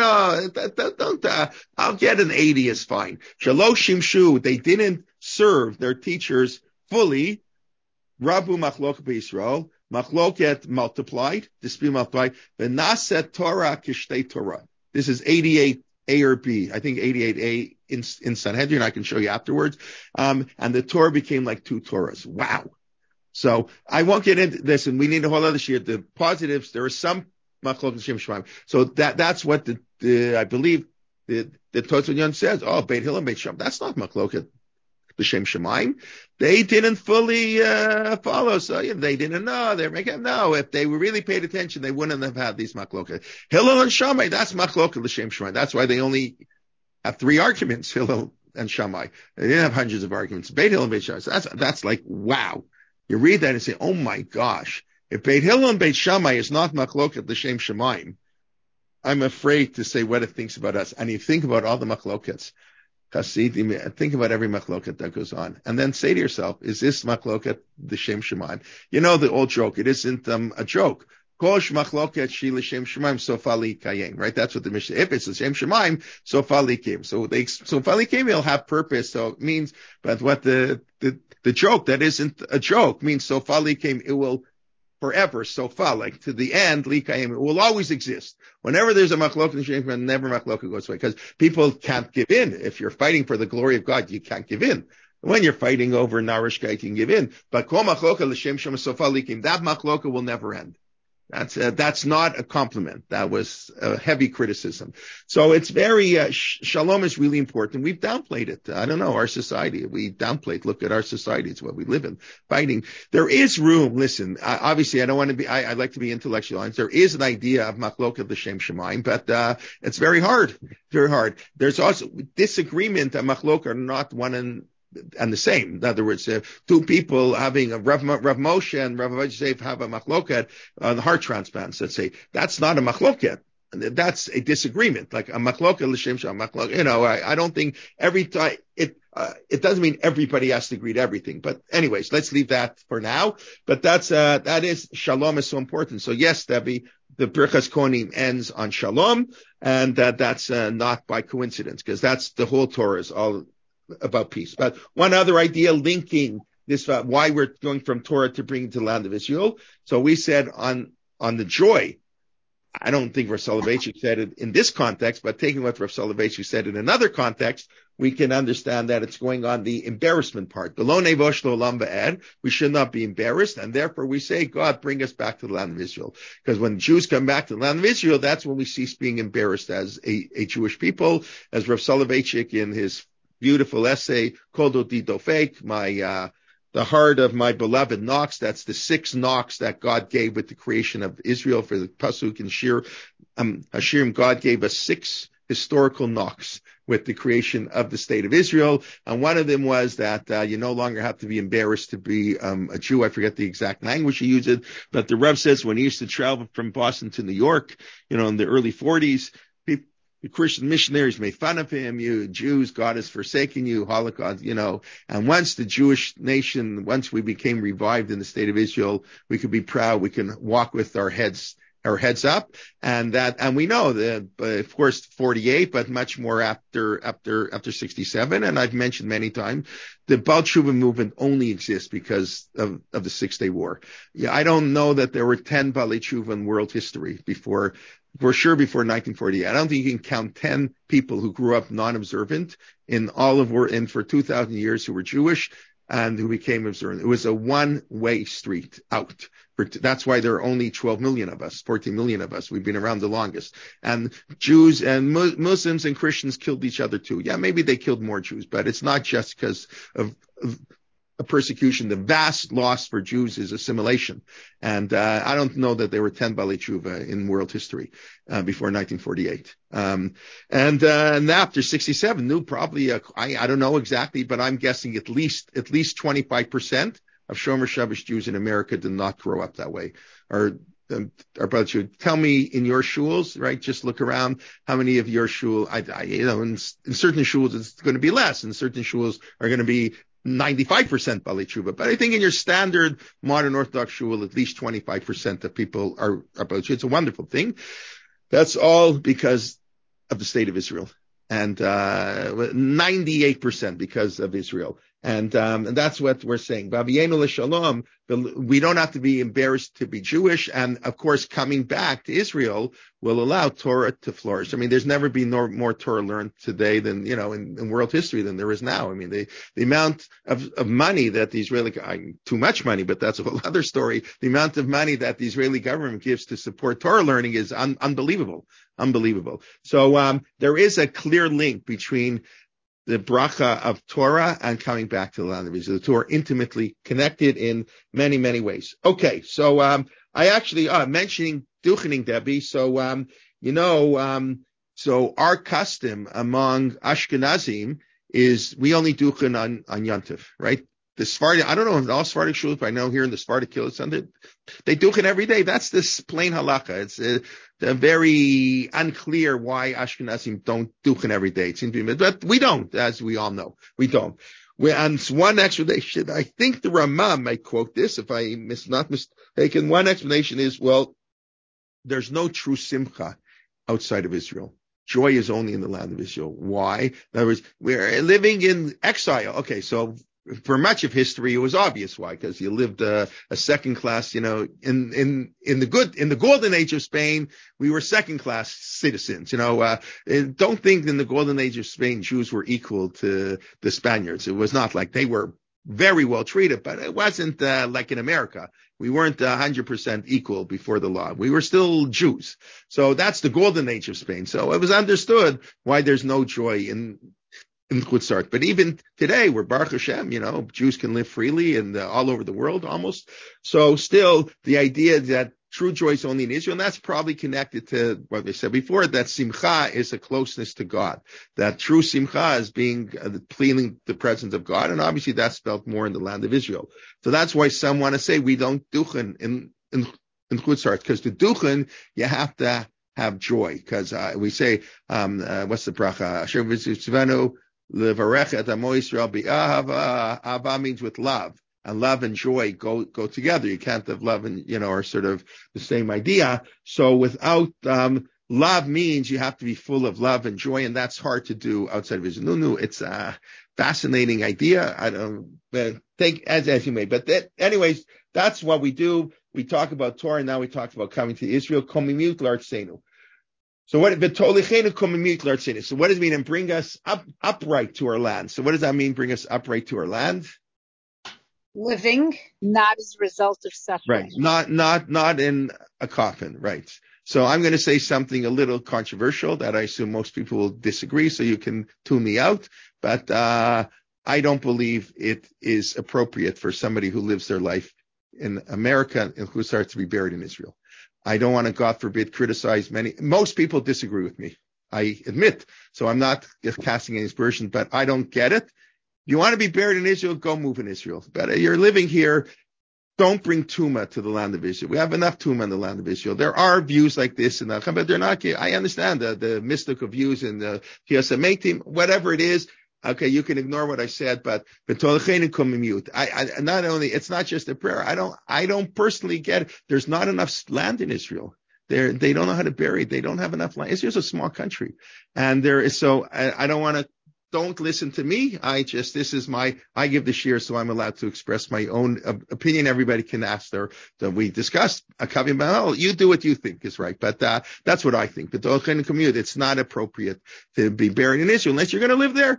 gotta, I'll get an 80 is fine. Shelo Shimshu. They didn't serve their teachers fully. Rabu machlok b'Yisrael, machloket multiplied, dispute multiplied, v'naset Torah kishtei Torah. This is 88A or B. I think 88A in Sanhedrin. I can show you afterwards. And the Torah became like two Torahs. Wow. So I won't get into this, and we need a whole other shir. The positives, there are some machlok l'shem shemaim. So that's what I believe the Tosfot Yon says. Oh, Beit Hillel and Beit Shammai. That's not machlok l'shem shemaim. They didn't fully follow, so they didn't know. They're making no. If they were really paid attention, they wouldn't have had these machlok. Hillel and Shammai. That's machlok l'shem shemaim. That's why they only have 3 arguments. Hillel and Shammai. They didn't have hundreds of arguments. Beit Hillel and Beit Shammai. So that's like wow. You read that and say, oh my gosh, if Beit Hillel and Beit Shammai is not machloket l'shem shemaim, I'm afraid to say what it thinks about us. And you think about all the machlokets, Hasidim, think about every machloket that goes on. And then say to yourself, is this machloket l'shem shemaim? You know the old joke, it isn't a joke. Kosh machloket shi l'shem shemaim sofali kayem, right? That's what the Mishnah, if it's l'shem shemaim, sofali kayem. So sofali kayem will have purpose, so it means, but what the joke that isn't a joke means sofa likim, it will forever, sofa, like to the end, likayim, it will always exist. Whenever there's a machlok, never machlok goes away, because people can't give in. If you're fighting for the glory of God, you can't give in. When you're fighting over narishkeit, you can give in. But kol machloka l'shem shema sofa likim, that machloka will never end. That's not a compliment. That was a heavy criticism. So it's very, shalom is really important. We've downplayed it. I don't know, our society, we downplayed. Look at our society. It's what we live in, fighting. There is room. Listen, obviously I don't want to be, I like to be intellectualized. There is an idea of machloket l'shem shemaim, but, it's very hard. Very hard. There's also disagreement that machlok are not one and the same. In other words, 2 people having a Rav Moshe and Rav Yosef have a machloket on the heart transplants, let's say. That's not a machloket. That's a disagreement. Like a machloket l'shem shemaim, I don't think every time, it doesn't mean everybody has to agree to everything. But anyways, let's leave that for now. But that is, shalom is so important. So yes, Debbie, the Birchas Kohanim ends on shalom, and that's not by coincidence, because that's the whole Torah is all about peace. But one other idea linking this, why we're going from Torah to bring to the land of Israel. So we said on the joy, I don't think Rav Soloveitchik said it in this context, but taking what Rav Soloveitchik said in another context, we can understand that it's going on the embarrassment part. We should not be embarrassed, and therefore we say, God, bring us back to the land of Israel. Because when Jews come back to the land of Israel, that's when we cease being embarrassed as a Jewish people. As Rav Soloveitchik in his beautiful essay, Kol Dodi Dofek, the heart of my beloved knocks. That's the 6 knocks that God gave with the creation of Israel for the Pasuk and Hashirim. God gave us 6 historical knocks with the creation of the state of Israel. And one of them was that you no longer have to be embarrassed to be a Jew. I forget the exact language he used, but the Rev says when he used to travel from Boston to New York, in the early 40s, the Christian missionaries made fun of him. You Jews, God has forsaken you, Holocaust, and once the Jewish nation, once we became revived in the state of Israel, we could be proud. We can walk with our heads up, and we know that, of course, 48, but much more after 67. And I've mentioned many times, the Baal Tshuva movement only exists because of the 6-Day War. Yeah, I don't know that there were 10 Baalei Tshuva in world history before 1948. I don't think you can count 10 people who grew up non-observant in for 2,000 years who were Jewish and who became observant. It was a one-way street out. That's why there are only 12 million of us, 14 million of us. We've been around the longest. And Jews and Muslims and Christians killed each other too. Yeah, maybe they killed more Jews, but it's not just because of a persecution. The vast loss for Jews is assimilation. And I don't know that there were 10 Baalei Tshuva in world history before 1948. And after 67, new probably, I don't know exactly, but I'm guessing at least 25% of Shomer Shabbos Jews in America did not grow up that way. Our brother should tell me in your shuls, right? Just look around how many of your shul, in certain shuls it's going to be less, and certain shuls are going to be 95% Baalei Tshuva. But I think in your standard modern Orthodox shul, at least 25% of people are Baalei Tshuva. It's a wonderful thing. That's all because of the state of Israel. And 98% because of Israel. And that's what we're saying. V'avienu l'shalom, we don't have to be embarrassed to be Jewish. And of course, coming back to Israel will allow Torah to flourish. I mean, there's never been more Torah learned today than, in world history than there is now. I mean, the amount of money that the Israeli, too much money, but that's a whole other story. The amount of money that the Israeli government gives to support Torah learning is unbelievable. Unbelievable. So, there is a clear link between the bracha of Torah and coming back to the land of Israel. The two are intimately connected in many, many ways. Okay, so I actually mentioning duchening, Debbie. So so our custom among Ashkenazim is we only duchen on Yontif, right? The Sephardic, I don't know if all Sephardic shuls, but I know here in the Sephardic Kibbutz, they duchen every day. That's this plain halakha. It's very unclear why Ashkenazim don't duchen every day. It seems to be, but we don't, as we all know. We don't. And one explanation, I think the Rambam might quote this, if I not mistaken. One explanation is, well, there's no true simcha outside of Israel. Joy is only in the land of Israel. Why? In other words, we're living in exile. Okay, so for much of history, it was obvious why, because you lived a second class, in the golden age of Spain, we were second class citizens, don't think in the golden age of Spain, Jews were equal to the Spaniards. It was not like they were very well treated, but it wasn't like in America. We weren't 100% equal before the law. We were still Jews. So that's the golden age of Spain. So it was understood why there's no joy in Chutzart. But even today, we're Baruch Hashem, Jews can live freely and all over the world almost. So still, the idea that true joy is only in Israel, and that's probably connected to what they said before, that simcha is a closeness to God. That true simcha is being pleading the presence of God, and obviously that's spelled more in the land of Israel. So that's why some want to say we don't duchen in Chutzart, because to duchen, you have to have joy, because we say, what's the bracha? Asher v'tzivenu Levarech et amo Yisrael bi'ahava. Ahava means with love, and love and joy go together. You can't have love and are sort of the same idea. So without love means you have to be full of love and joy, and that's hard to do outside of Israel. It's a fascinating idea. I don't take as you may, but anyways, that's what we do. We talk about Torah, and now we talk about coming to Israel. Komimut l'artzenu. So what does it mean? And bring us upright to our land. So what does that mean? Bring us upright to our land? Living, not as a result of suffering. Right. Not in a coffin. Right. So I'm going to say something a little controversial that I assume most people will disagree. So you can tune me out. But I don't believe it is appropriate for somebody who lives their life in America and who starts to be buried in Israel. I don't want to, God forbid, criticize most people disagree with me. I admit. So I'm not casting any aspersions, but I don't get it. If you want to be buried in Israel, go move in Israel. But you're living here. Don't bring Tuma to the land of Israel. We have enough Tuma in the land of Israel. There are views like this, but they're not. I understand the mystical views and the Kiyasametim, whatever it is. Okay, you can ignore what I said, but I not only, it's not just a prayer. I don't personally get it. There's not enough land in Israel. They don't know how to bury. They don't have enough land. Israel's a small country. And I don't want to, don't listen to me. I give the shir, so I'm allowed to express my own opinion. Everybody can ask we discussed a kavim b'hal. You do what you think is right. But, that's what I think. But it's not appropriate to be buried in Israel unless you're going to live there.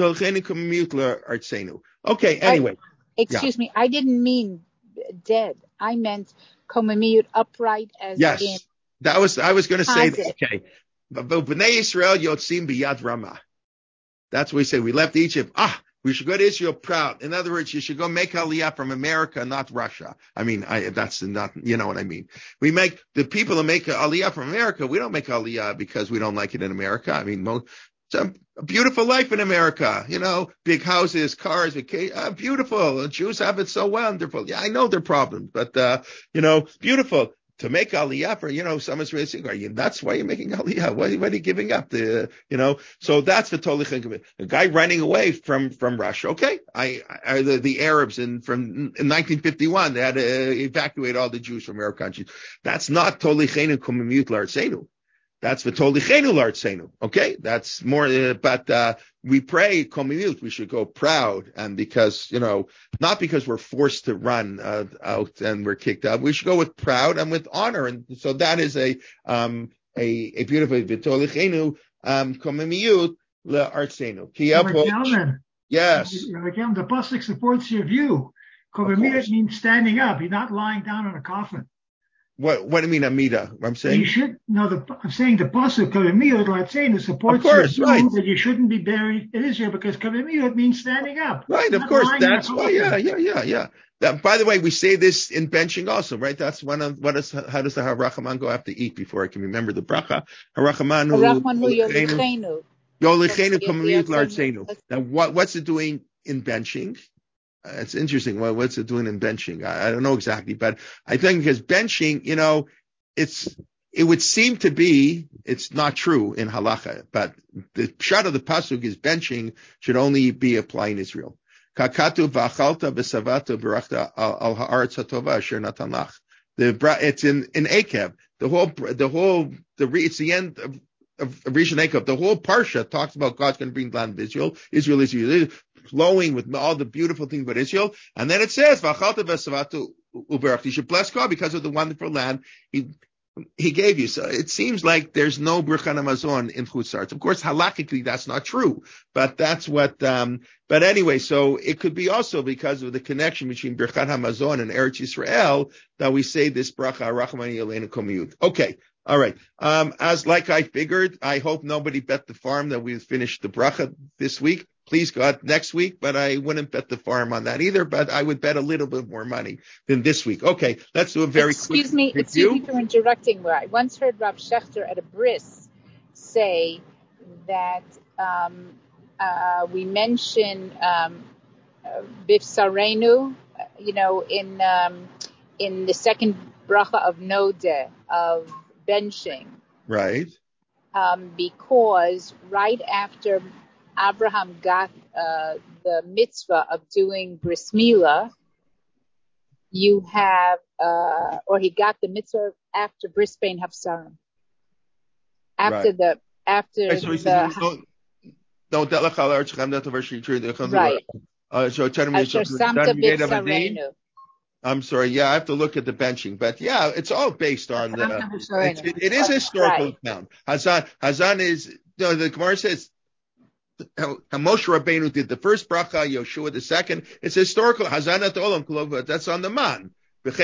Okay, anyway. Excuse me, I didn't mean dead. I meant komamiyut, upright as yes, in. I was going to say that. Okay. But B'nai Yisrael yotzim biyad ramah. That's what we say. We left Egypt. We should go to Israel proud. In other words, you should go make Aliyah from America, not Russia. I mean, that's not, you know what I mean. The people who make Aliyah from America, we don't make Aliyah because we don't like it in America. I mean, it's a beautiful life in America, big houses, cars, beautiful. Jews have it so wonderful. Yeah, I know their problems, but, beautiful. To make Aliyah for, someone's really saying, that's why you're making Aliyah. What are you giving up? So that's the Tolich. A guy running away from Russia. Okay. The Arabs in 1951, they had to evacuate all the Jews from Arab countries. That's not Tolichenu Kumimut Lartzenu. That's v'tolichenu l'artzenu. Okay, that's more. But we pray komiyut. We should go proud, and because not because we're forced to run out and we're kicked out. We should go with proud and with honor, and so that is a beautiful v'tolichenu komiyut l'artzenu. Gentlemen, yes. The pasuk supports your view. Komiyut means standing up. You're not lying down in a coffin. What do you mean, Amida? I'm saying I'm saying the pasuk Kavimiyot Latzenu supports your view that you shouldn't be buried in Israel because Kavimiyot means standing up. Right, of course. That's why. Yeah. By the way, we say this in benching also, right? That's one of how does the Harachaman go have to eat before I can remember the bracha? Harachaman hu yolichenu Kavimiyot Latzenu. Now, what's it doing in benching? It's interesting. What's it doing in benching? I don't know exactly, but I think because benching, it would seem to be, it's not true in halacha, but the pshat of the pasuk is benching should only be applied in Israel. Kakatu v'achalta v'savata b'rachta al ha'aretz hatova asher natan lach. It's in Akev. It's the end of Rishon Akev. The whole parsha talks about God's going to bring the land of Israel. Israel, flowing with all the beautiful things about Israel. And then it says, you should bless God because of the wonderful land he gave you. So it seems like there's no Birkat Hamazon in Chutz La'aretz. Of course, halachically, that's not true. But that's what, but anyway, so it could be also because of the connection between Birkat Hamazon and Eretz Yisrael that we say this bracha, Rachmani Yaleinu Komiyut. Okay. All right. As like I figured, I hope nobody bet the farm that we finished the bracha this week. Please God next week, but I wouldn't bet the farm on that either, but I would bet a little bit more money than this week. Okay, let's do a very quick review. Excuse me for interrupting. Where I once heard Rav Shechter at a bris say that we mention Bifsarenu, in the second bracha of Nodeh, of benching. Right. Because right after Abraham got the mitzvah of doing bris milah, you have, or he got the mitzvah after bris bein hafsarim. After right. Right. I'm sorry. Yeah, I have to look at the benching, but yeah, it's all based on it is a historical account. Hazan is, the Gemara says, how Moshe Rabbeinu did the first bracha, Yoshua the second. It's historical. Hazanat olam, that's on the man. It's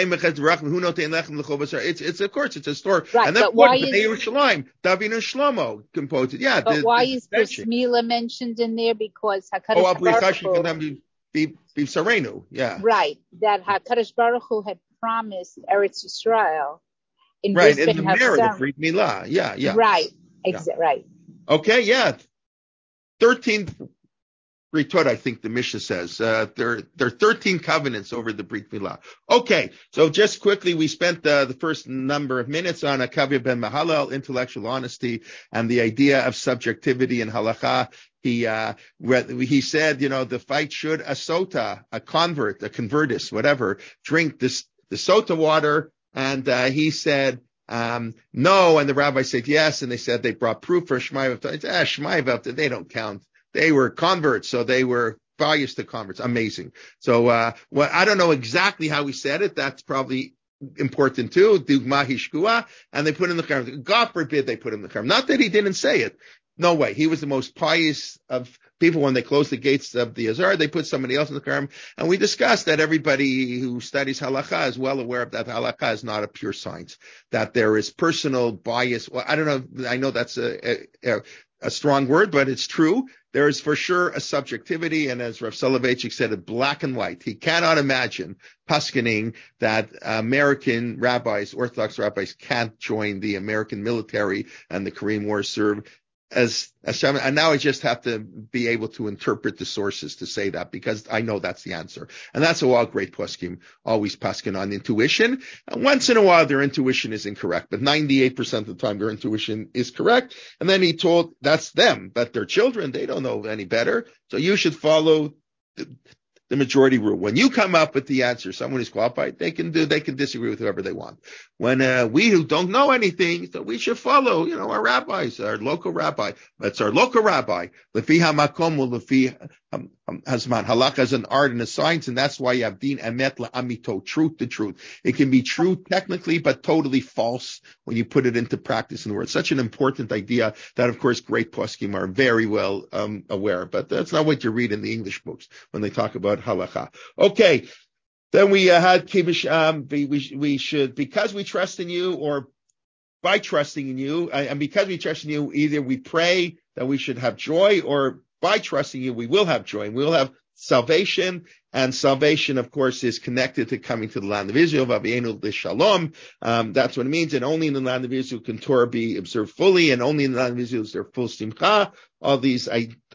of course it's a story. Right, and that's what Yerushalayim, David and Shlomo composed it. Yeah. But why is bris milah mentioned in there? Because HaKadosh Baruch Hu, yeah. Right, that HaKadosh Baruch Hu had promised Eretz Yisrael in right in the merit of Brit Milah. Yeah. Right. Right. Okay, yeah. 13th Ritot, I think the Mishnah says. There are 13 covenants over the Brit Milah. Okay, so just quickly, we spent the first number of minutes on Akavya ben Mahalal, intellectual honesty, and the idea of subjectivity in halacha. He said, the fight should a sota, a convert, a convertus, whatever, drink the sota water, and he said, no, and the rabbi said yes, and they said they brought proof for Shmai Vavta. They don't count. They were converts, so they were biased to converts. Amazing. So, I don't know exactly how he said it. That's probably important too. Dugma hishkua, and they put in the Chaim. God forbid they put in the Chaim. Not that he didn't say it. No way. He was the most pious of people. When they closed the gates of the Azar, they put somebody else in the Chaim. And we discussed that everybody who studies halakha is well aware of that halakha is not a pure science, that there is personal bias. Well, I don't know. I know that's a strong word, but it's true. There is for sure a subjectivity, and as Rav Soloveitchik said, it black and white. He cannot imagine paskening that American rabbis, Orthodox rabbis, can't join the American military and the Korean War serve as Shaman. And now I just have to be able to interpret the sources to say that, because I know that's the answer. And that's all great poskim always paskin on intuition. And once in a while their intuition is incorrect, but 98% of the time their intuition is correct. And then he told that's them, but their children, they don't know any better. So you should follow the the majority rule. When you come up with the answer, someone who's qualified, they can disagree with whoever they want. When we who don't know anything, so we should follow, our rabbis, our local rabbi. That's our local rabbi. Lefi hamakom lefi hazman. Halakha is an art and a science, and that's why you have din emet la'amito, truth to truth. It can be true technically, but totally false when you put it into practice in the world. Such an important idea that, of course, great poskim are very well aware. But that's not what you read in the English books when they talk about halakha. Okay. Then we had Kibush, we should, because we trust in you, or by trusting in you, and because we trust in you, either we pray that we should have joy, or by trusting you, we will have joy, and we will have salvation. And salvation, of course, is connected to coming to the land of Israel. Vavienu l'shalom. That's what it means. And only in the land of Israel can Torah be observed fully, and only in the land of Israel is there full simcha. All these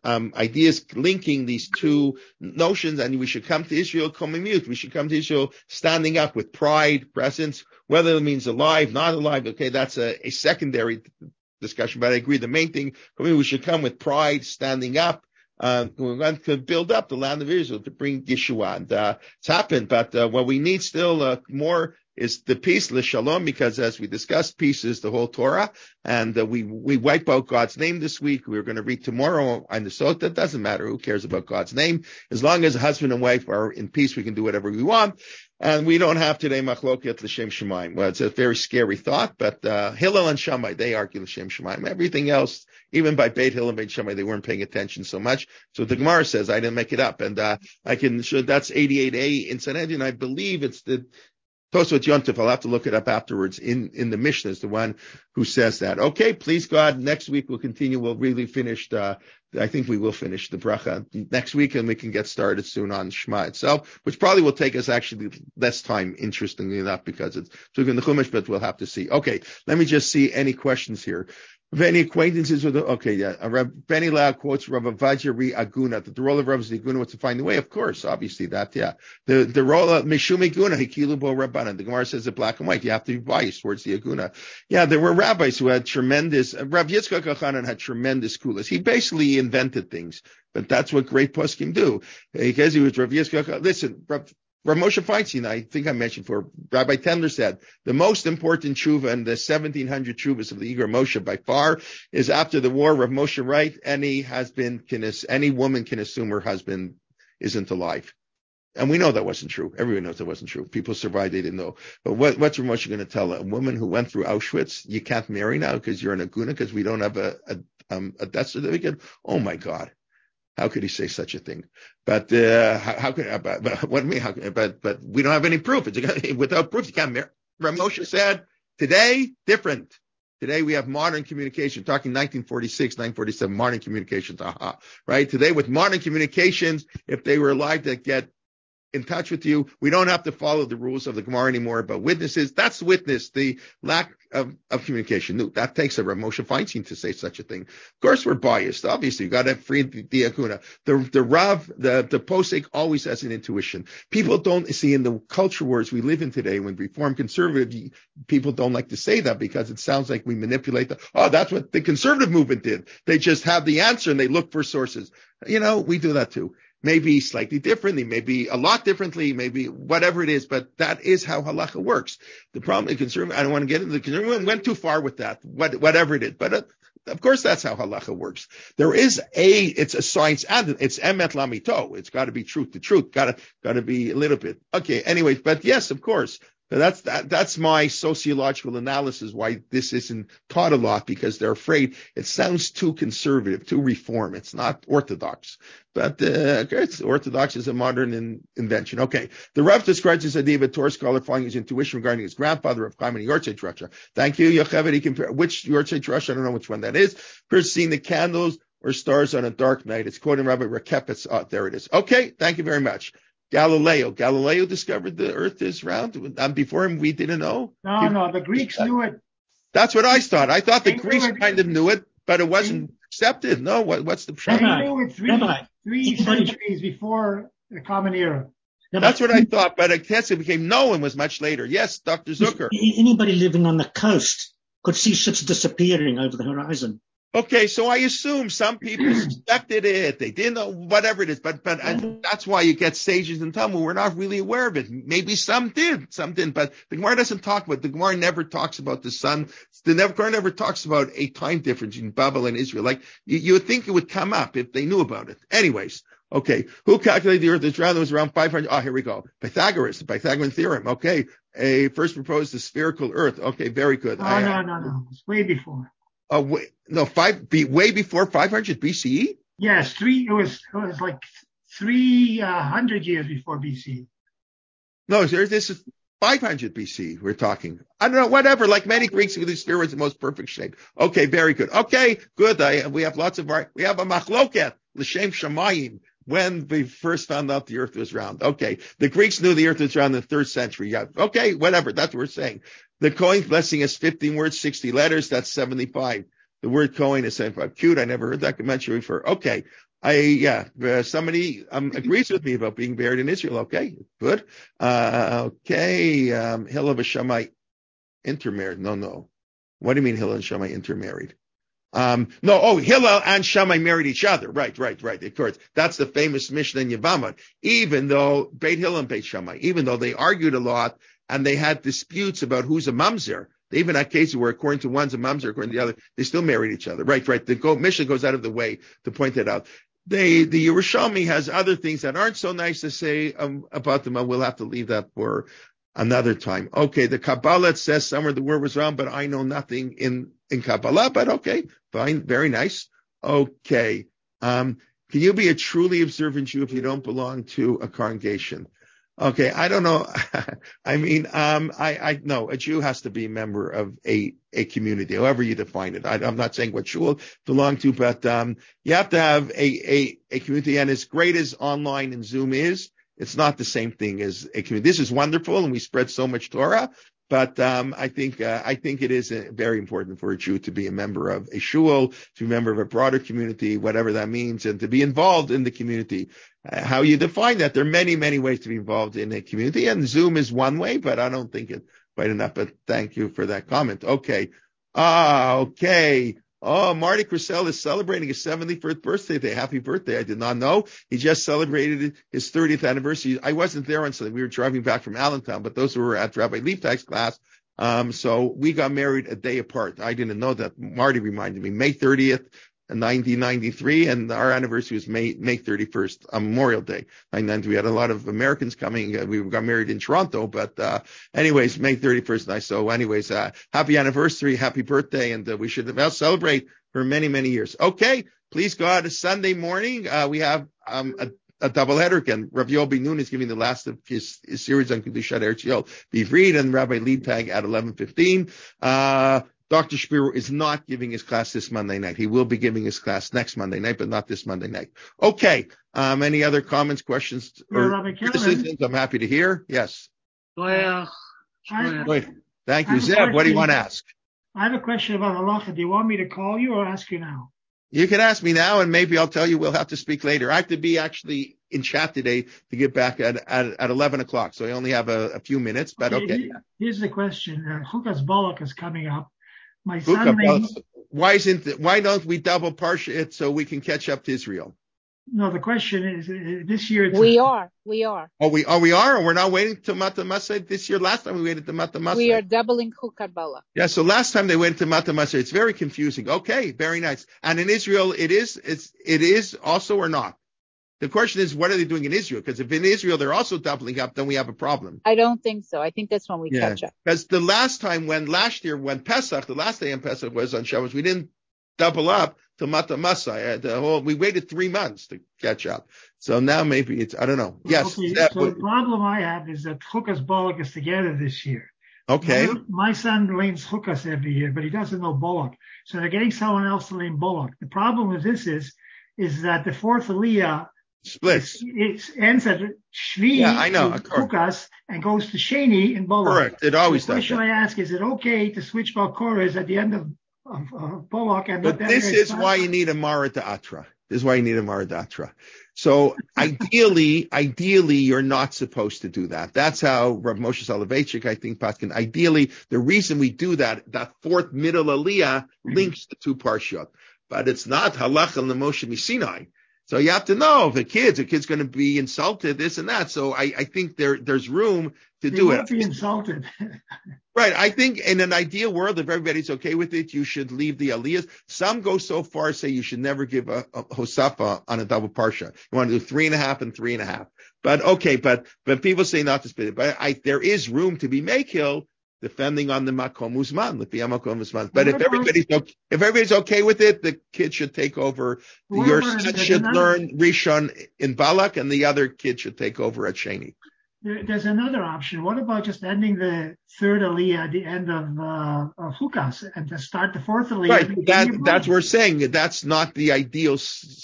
ideas linking these two notions, and we should come to Israel coming. We should come to Israel standing up with pride, presence, whether it means alive, not alive. Okay, that's a secondary discussion, but I agree. The main thing, we should come with pride, standing up. We want to build up the land of Israel to bring Yeshua, and it's happened. But what we need still more is the peace, the shalom, because as we discussed, peace is the whole Torah, and we wipe out God's name this week. We're going to read tomorrow on the Sota. It doesn't matter who cares about God's name. As long as a husband and wife are in peace, we can do whatever we want. And we don't have today machloket l'shem shemaim. Well, it's a very scary thought, but Hillel and Shammai, they argue l'shem shemaim. Everything else, even by Beit Hillel and Beit Shammai, they weren't paying attention so much. So the Gemara says, I didn't make it up. And I can show that's 88a in Sanhedrin. I believe it's the Tosfot Yontif. I'll have to look it up afterwards in the Mishnah is the one who says that. Okay, please God, next week we'll continue. We'll really finish I think we will finish the bracha next week, and we can get started soon on Shema itself, which probably will take us actually less time, interestingly enough, because it's in the Chumash, but we'll have to see. Okay, let me just see any questions here. Have any acquaintances with Rabbi Benny Lau quotes Rabbi Vajra Ri Aguna, that the role of Rabbi Aguna was to find the way. Of course, obviously that, yeah. The role of Mishum Aguna, Hikilu Bo Rabbanan. The Gemara says it black and white. You have to be biased towards the Aguna. Yeah, there were rabbis who had tremendous, Rabbi Yitzchak Elchanan had tremendous kulas. He basically invented things, but that's what great poskim do. Because he was Rabbi Yitzchak. Listen, Rav Moshe Feinstein, I think I mentioned before, Rabbi Tendler said, the most important tshuva in the 1700 tshuvas of the Iger Moshe by far is after the war. Rav Moshe right, any woman can assume her husband isn't alive. And we know that wasn't true. Everyone knows that wasn't true. People survived, they didn't know. But what's Rav Moshe going to tell a woman who went through Auschwitz? You can't marry now because you're an aguna, because we don't have a death certificate? Oh my God. How could he say such a thing? But how could? But what do you mean? But we don't have any proof. Without proof, you can't marry. Rav Moshe said today different. Today we have modern communication. Talking 1946, 1947, modern communications. Right? Today with modern communications, if they were alive that get in touch with you, we don't have to follow the rules of the Gemara anymore. But witnesses, that's witness, the lack of communication. No, that takes a Rav Moshe Feinstein to say such a thing. Of course, we're biased. Obviously, you got to free the Akuna. The Rav, the posek always has an intuition. People don't see in the culture wars we live in today, when Reform conservative, people don't like to say that because it sounds like we manipulate that's what the conservative movement did. They just have the answer and they look for sources. We do that too. Maybe slightly differently, maybe a lot differently, maybe whatever it is, but that is how halacha works. The problem is conservative, I don't want to get into the conservative, went too far with that, whatever it is, but of course that's how halacha works. It's a science, and it's emet lamito. It's got to be truth to truth, got to be a little bit. Okay, anyways, but yes, of course. But that's my sociological analysis why this isn't taught a lot, because they're afraid it sounds too conservative, too reform. It's not orthodox. But it's orthodox is a modern invention. Okay. The Rav describes this idea of a Torah scholar following his intuition regarding his grandfather of Chaim and Yortzeit Drasha. Thank you, Yocheved. Which Yortzeit Drasha? I don't know which one that is. First, seeing the candles or stars on a dark night. It's quoting Rabbi Rekepetz. There it is. Okay. Thank you very much. Galileo discovered the earth is round. Before him, we didn't know. No, the Greeks knew it. That's what I thought. I thought the Greeks kind of knew it, but it wasn't accepted. No, what's the pshat? They knew it three centuries before the Common Era. That's what I thought, but I guess it became known was much later. Yes, Dr. Zucker. Anybody living on the coast could see ships disappearing over the horizon. Okay, so I assume some people suspected it. They didn't know, whatever it is. But and that's why you get sages in Talmud. We're not really aware of it. Maybe some did, some didn't. But the Gemara doesn't talk about. The Gemara never talks about the sun. The Gemara never talks about a time difference in Babel and Israel. Like you would think it would come up if they knew about it. Anyways, okay. Who calculated the earth is round? It was around 500. Oh, here we go. Pythagoras, the Pythagorean theorem. Okay. First proposed the spherical earth. Okay, very good. No. It's way before. Way before 500 BCE? Yes, it was like 300 years before BCE. No, this is 500 BC. We're talking. I don't know, whatever. Like many Greeks, the sphere was the most perfect shape. Okay, very good. Okay, good. We have we have a machloket, l'shem shamayim, when we first found out the earth was round. Okay, the Greeks knew the earth was round in the 3rd century. Yeah, okay, whatever. That's what we're saying. The Kohen blessing is 15 words, 60 letters. That's 75. The word Kohen is 75. Cute. I never heard that mentioned before. Okay. Somebody agrees with me about being buried in Israel. Okay, good. Okay. Hillel and Shammai intermarried. No. What do you mean Hillel and Shammai intermarried? Hillel and Shammai married each other. Right. Of course. That's the famous Mishnah in Yevamot. Even though Beit Hillel and Beit Shammai, even though they argued a lot, and they had disputes about who's a mamzer. They even had cases where, according to one's a mamzer, according to the other, they still married each other. Right. The Mishnah goes out of the way to point that out. The Yerushalmi has other things that aren't so nice to say about them, and we'll have to leave that for another time. Okay, the Kabbalah says somewhere the word was wrong, but I know nothing in Kabbalah, but okay, fine, very nice. Okay. Can you be a truly observant Jew if you don't belong to a congregation? Okay, I don't know. I mean, I know a Jew has to be a member of a community, however you define it. I'm not saying what shul belong to, but you have to have a community. And as great as online and Zoom is, it's not the same thing as a community. This is wonderful, and we spread so much Torah. But I think it is very important for a Jew to be a member of a shul, to be a member of a broader community, whatever that means, and to be involved in the community. How you define that? There are many, many ways to be involved in a community, and Zoom is one way, but I don't think it's quite enough. But thank you for that comment. Okay. Okay. Oh, Marty Crisell is celebrating his 71st birthday today. Happy birthday. I did not know. He just celebrated his 30th anniversary. I wasn't there on Sunday. We were driving back from Allentown, but those who were at Rabbi Leibtag's class, so we got married a day apart. I didn't know that. Marty reminded me. May 30th, 1993, and our anniversary was May 31st, Memorial Day. And we had a lot of Americans coming. We got married in Toronto, but anyways, May 31st. Nice. So anyways, happy anniversary, happy birthday, and we should celebrate for many, many years. Okay, please God, Sunday morning, we have a doubleheader again. Rav Yoel Ben-Nun is giving the last of his series on Kedushat Eretz Yisrael Bivrit, and Rabbi Leibtag at 11:15. Dr. Shapiro is not giving his class this Monday night. He will be giving his class next Monday night, but not this Monday night. Okay. Any other comments, questions, or criticisms? I'm happy to hear. Yes. Thank you. Zeb, what do you want to ask? I have a question about halacha. Do you want me to call you or ask you now? You can ask me now, and maybe I'll tell you we'll have to speak later. I have to be actually in chat today to get back at 11 o'clock, so I only have a few minutes, but okay. Here's the question. Chukas Balak is coming up. My son why don't we double parsha it so we can catch up to Israel? No, the question is this year. We are. Oh, we are. We're not waiting to Mata Masai this year. Last time we waited to Mata Masai. We are doubling Chukat Balak. Yeah. So last time they waited to Mata Masai. It's very confusing. Okay, very nice. And in Israel, it is also or not. The question is, what are they doing in Israel? Because if in Israel they're also doubling up, then we have a problem. I don't think so. I think that's when we catch up. Because last year when Pesach, the last day in Pesach was on Shabbos, we didn't double up to Mata Masai. We waited 3 months to catch up. So now maybe it's, I don't know. Yes. Okay, so the problem I have is that Chukas Balak is together this year. Okay. My son learns Chukas every year, but he doesn't know Balak. So they're getting someone else to learn Balak. The problem with this is that the fourth Aliyah splits. It ends at Shvi, I know, Chukas, and goes to Sheni in Balak. Correct. It always does. The question I ask is it okay to switch Balkoras at the end of Balak? But this is why you need a Mara D'Atra. This is why you need a Mara D'Atra. So ideally, you're not supposed to do that. That's how Rav Moshe Soloveitchik, I think, Paskin. Ideally, the reason we do that fourth middle aliyah links the two parshot. but it's not halacha l'Moshe Sinai. So you have to know if a kid's going to be insulted, this and that. So I think there's room to do it. They won't be insulted. Right. I think in an ideal world, if everybody's okay with it, you should leave the aliyahs. Some go so far as say you should never give a hosafa on a double parsha. You want to do 3.5 and 3.5. But okay, but people say not to split it. But there is room to be makil, depending on the makom uzman, makom uzman. But if everybody's okay with it, the kid should take over. Your son should learn Rishon in Balak, and the other kid should take over at Sheni. There's another option. What about just ending the third aliyah at the end of Chukas and to start the fourth aliyah? Right. That's what we're saying. That's not the ideal.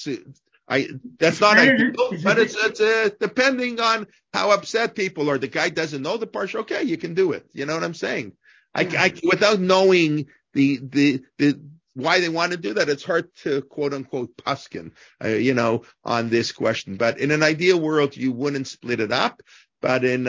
That's not ideal, but it's depending on how upset people are. The guy doesn't know the parsha. Okay, you can do it. You know what I'm saying? I without knowing the why they want to do that, it's hard to quote unquote paskin, on this question. But in an ideal world, you wouldn't split it up. But in,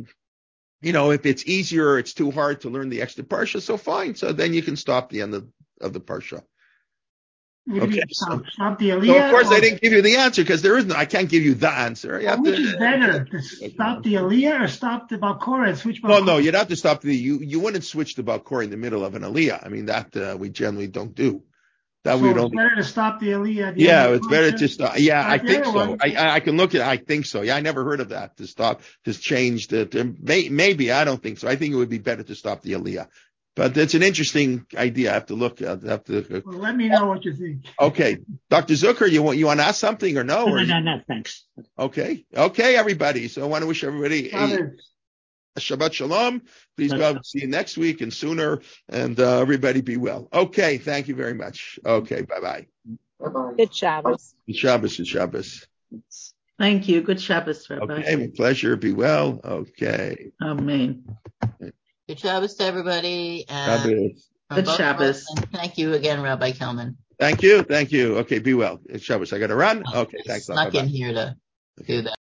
if it's easier, or it's too hard to learn the extra parsha, so fine. So then you can stop the end of the parsha. Okay. Stop the aliyah. So of course, I didn't give you the answer because I can't give you the answer. Which is better, to stop the aliyah or stop the balkora and switch balkora? No, you'd have to stop you wouldn't switch the balkora in the middle of an aliyah. I mean, that we generally don't do. That we don't. It's better to stop the aliyah. It's better to stop. Yeah, I think so. I can look at it. I think so. Yeah, I never heard of that, to change maybe, I don't think so. I think it would be better to stop the aliyah. But it's an interesting idea. I have to look. Well, let me know what you think. Okay. Dr. Zucker, you want to ask something or no? No, thanks. Okay, everybody. So I want to wish everybody a Shabbat Shalom. Please God, see you next week and sooner. And everybody be well. Okay, thank you very much. Okay, bye-bye. Good Shabbos. Good Shabbos. Thank you. Good Shabbos, Rabbi. Okay, my pleasure. Be well. Okay. Amen. Good Shabbos to everybody. Good Shabbos. And thank you again, Rabbi Kelman. Thank you. Okay, be well. It's Shabbos. I got to run. Okay, thanks. Snuck in here to do that.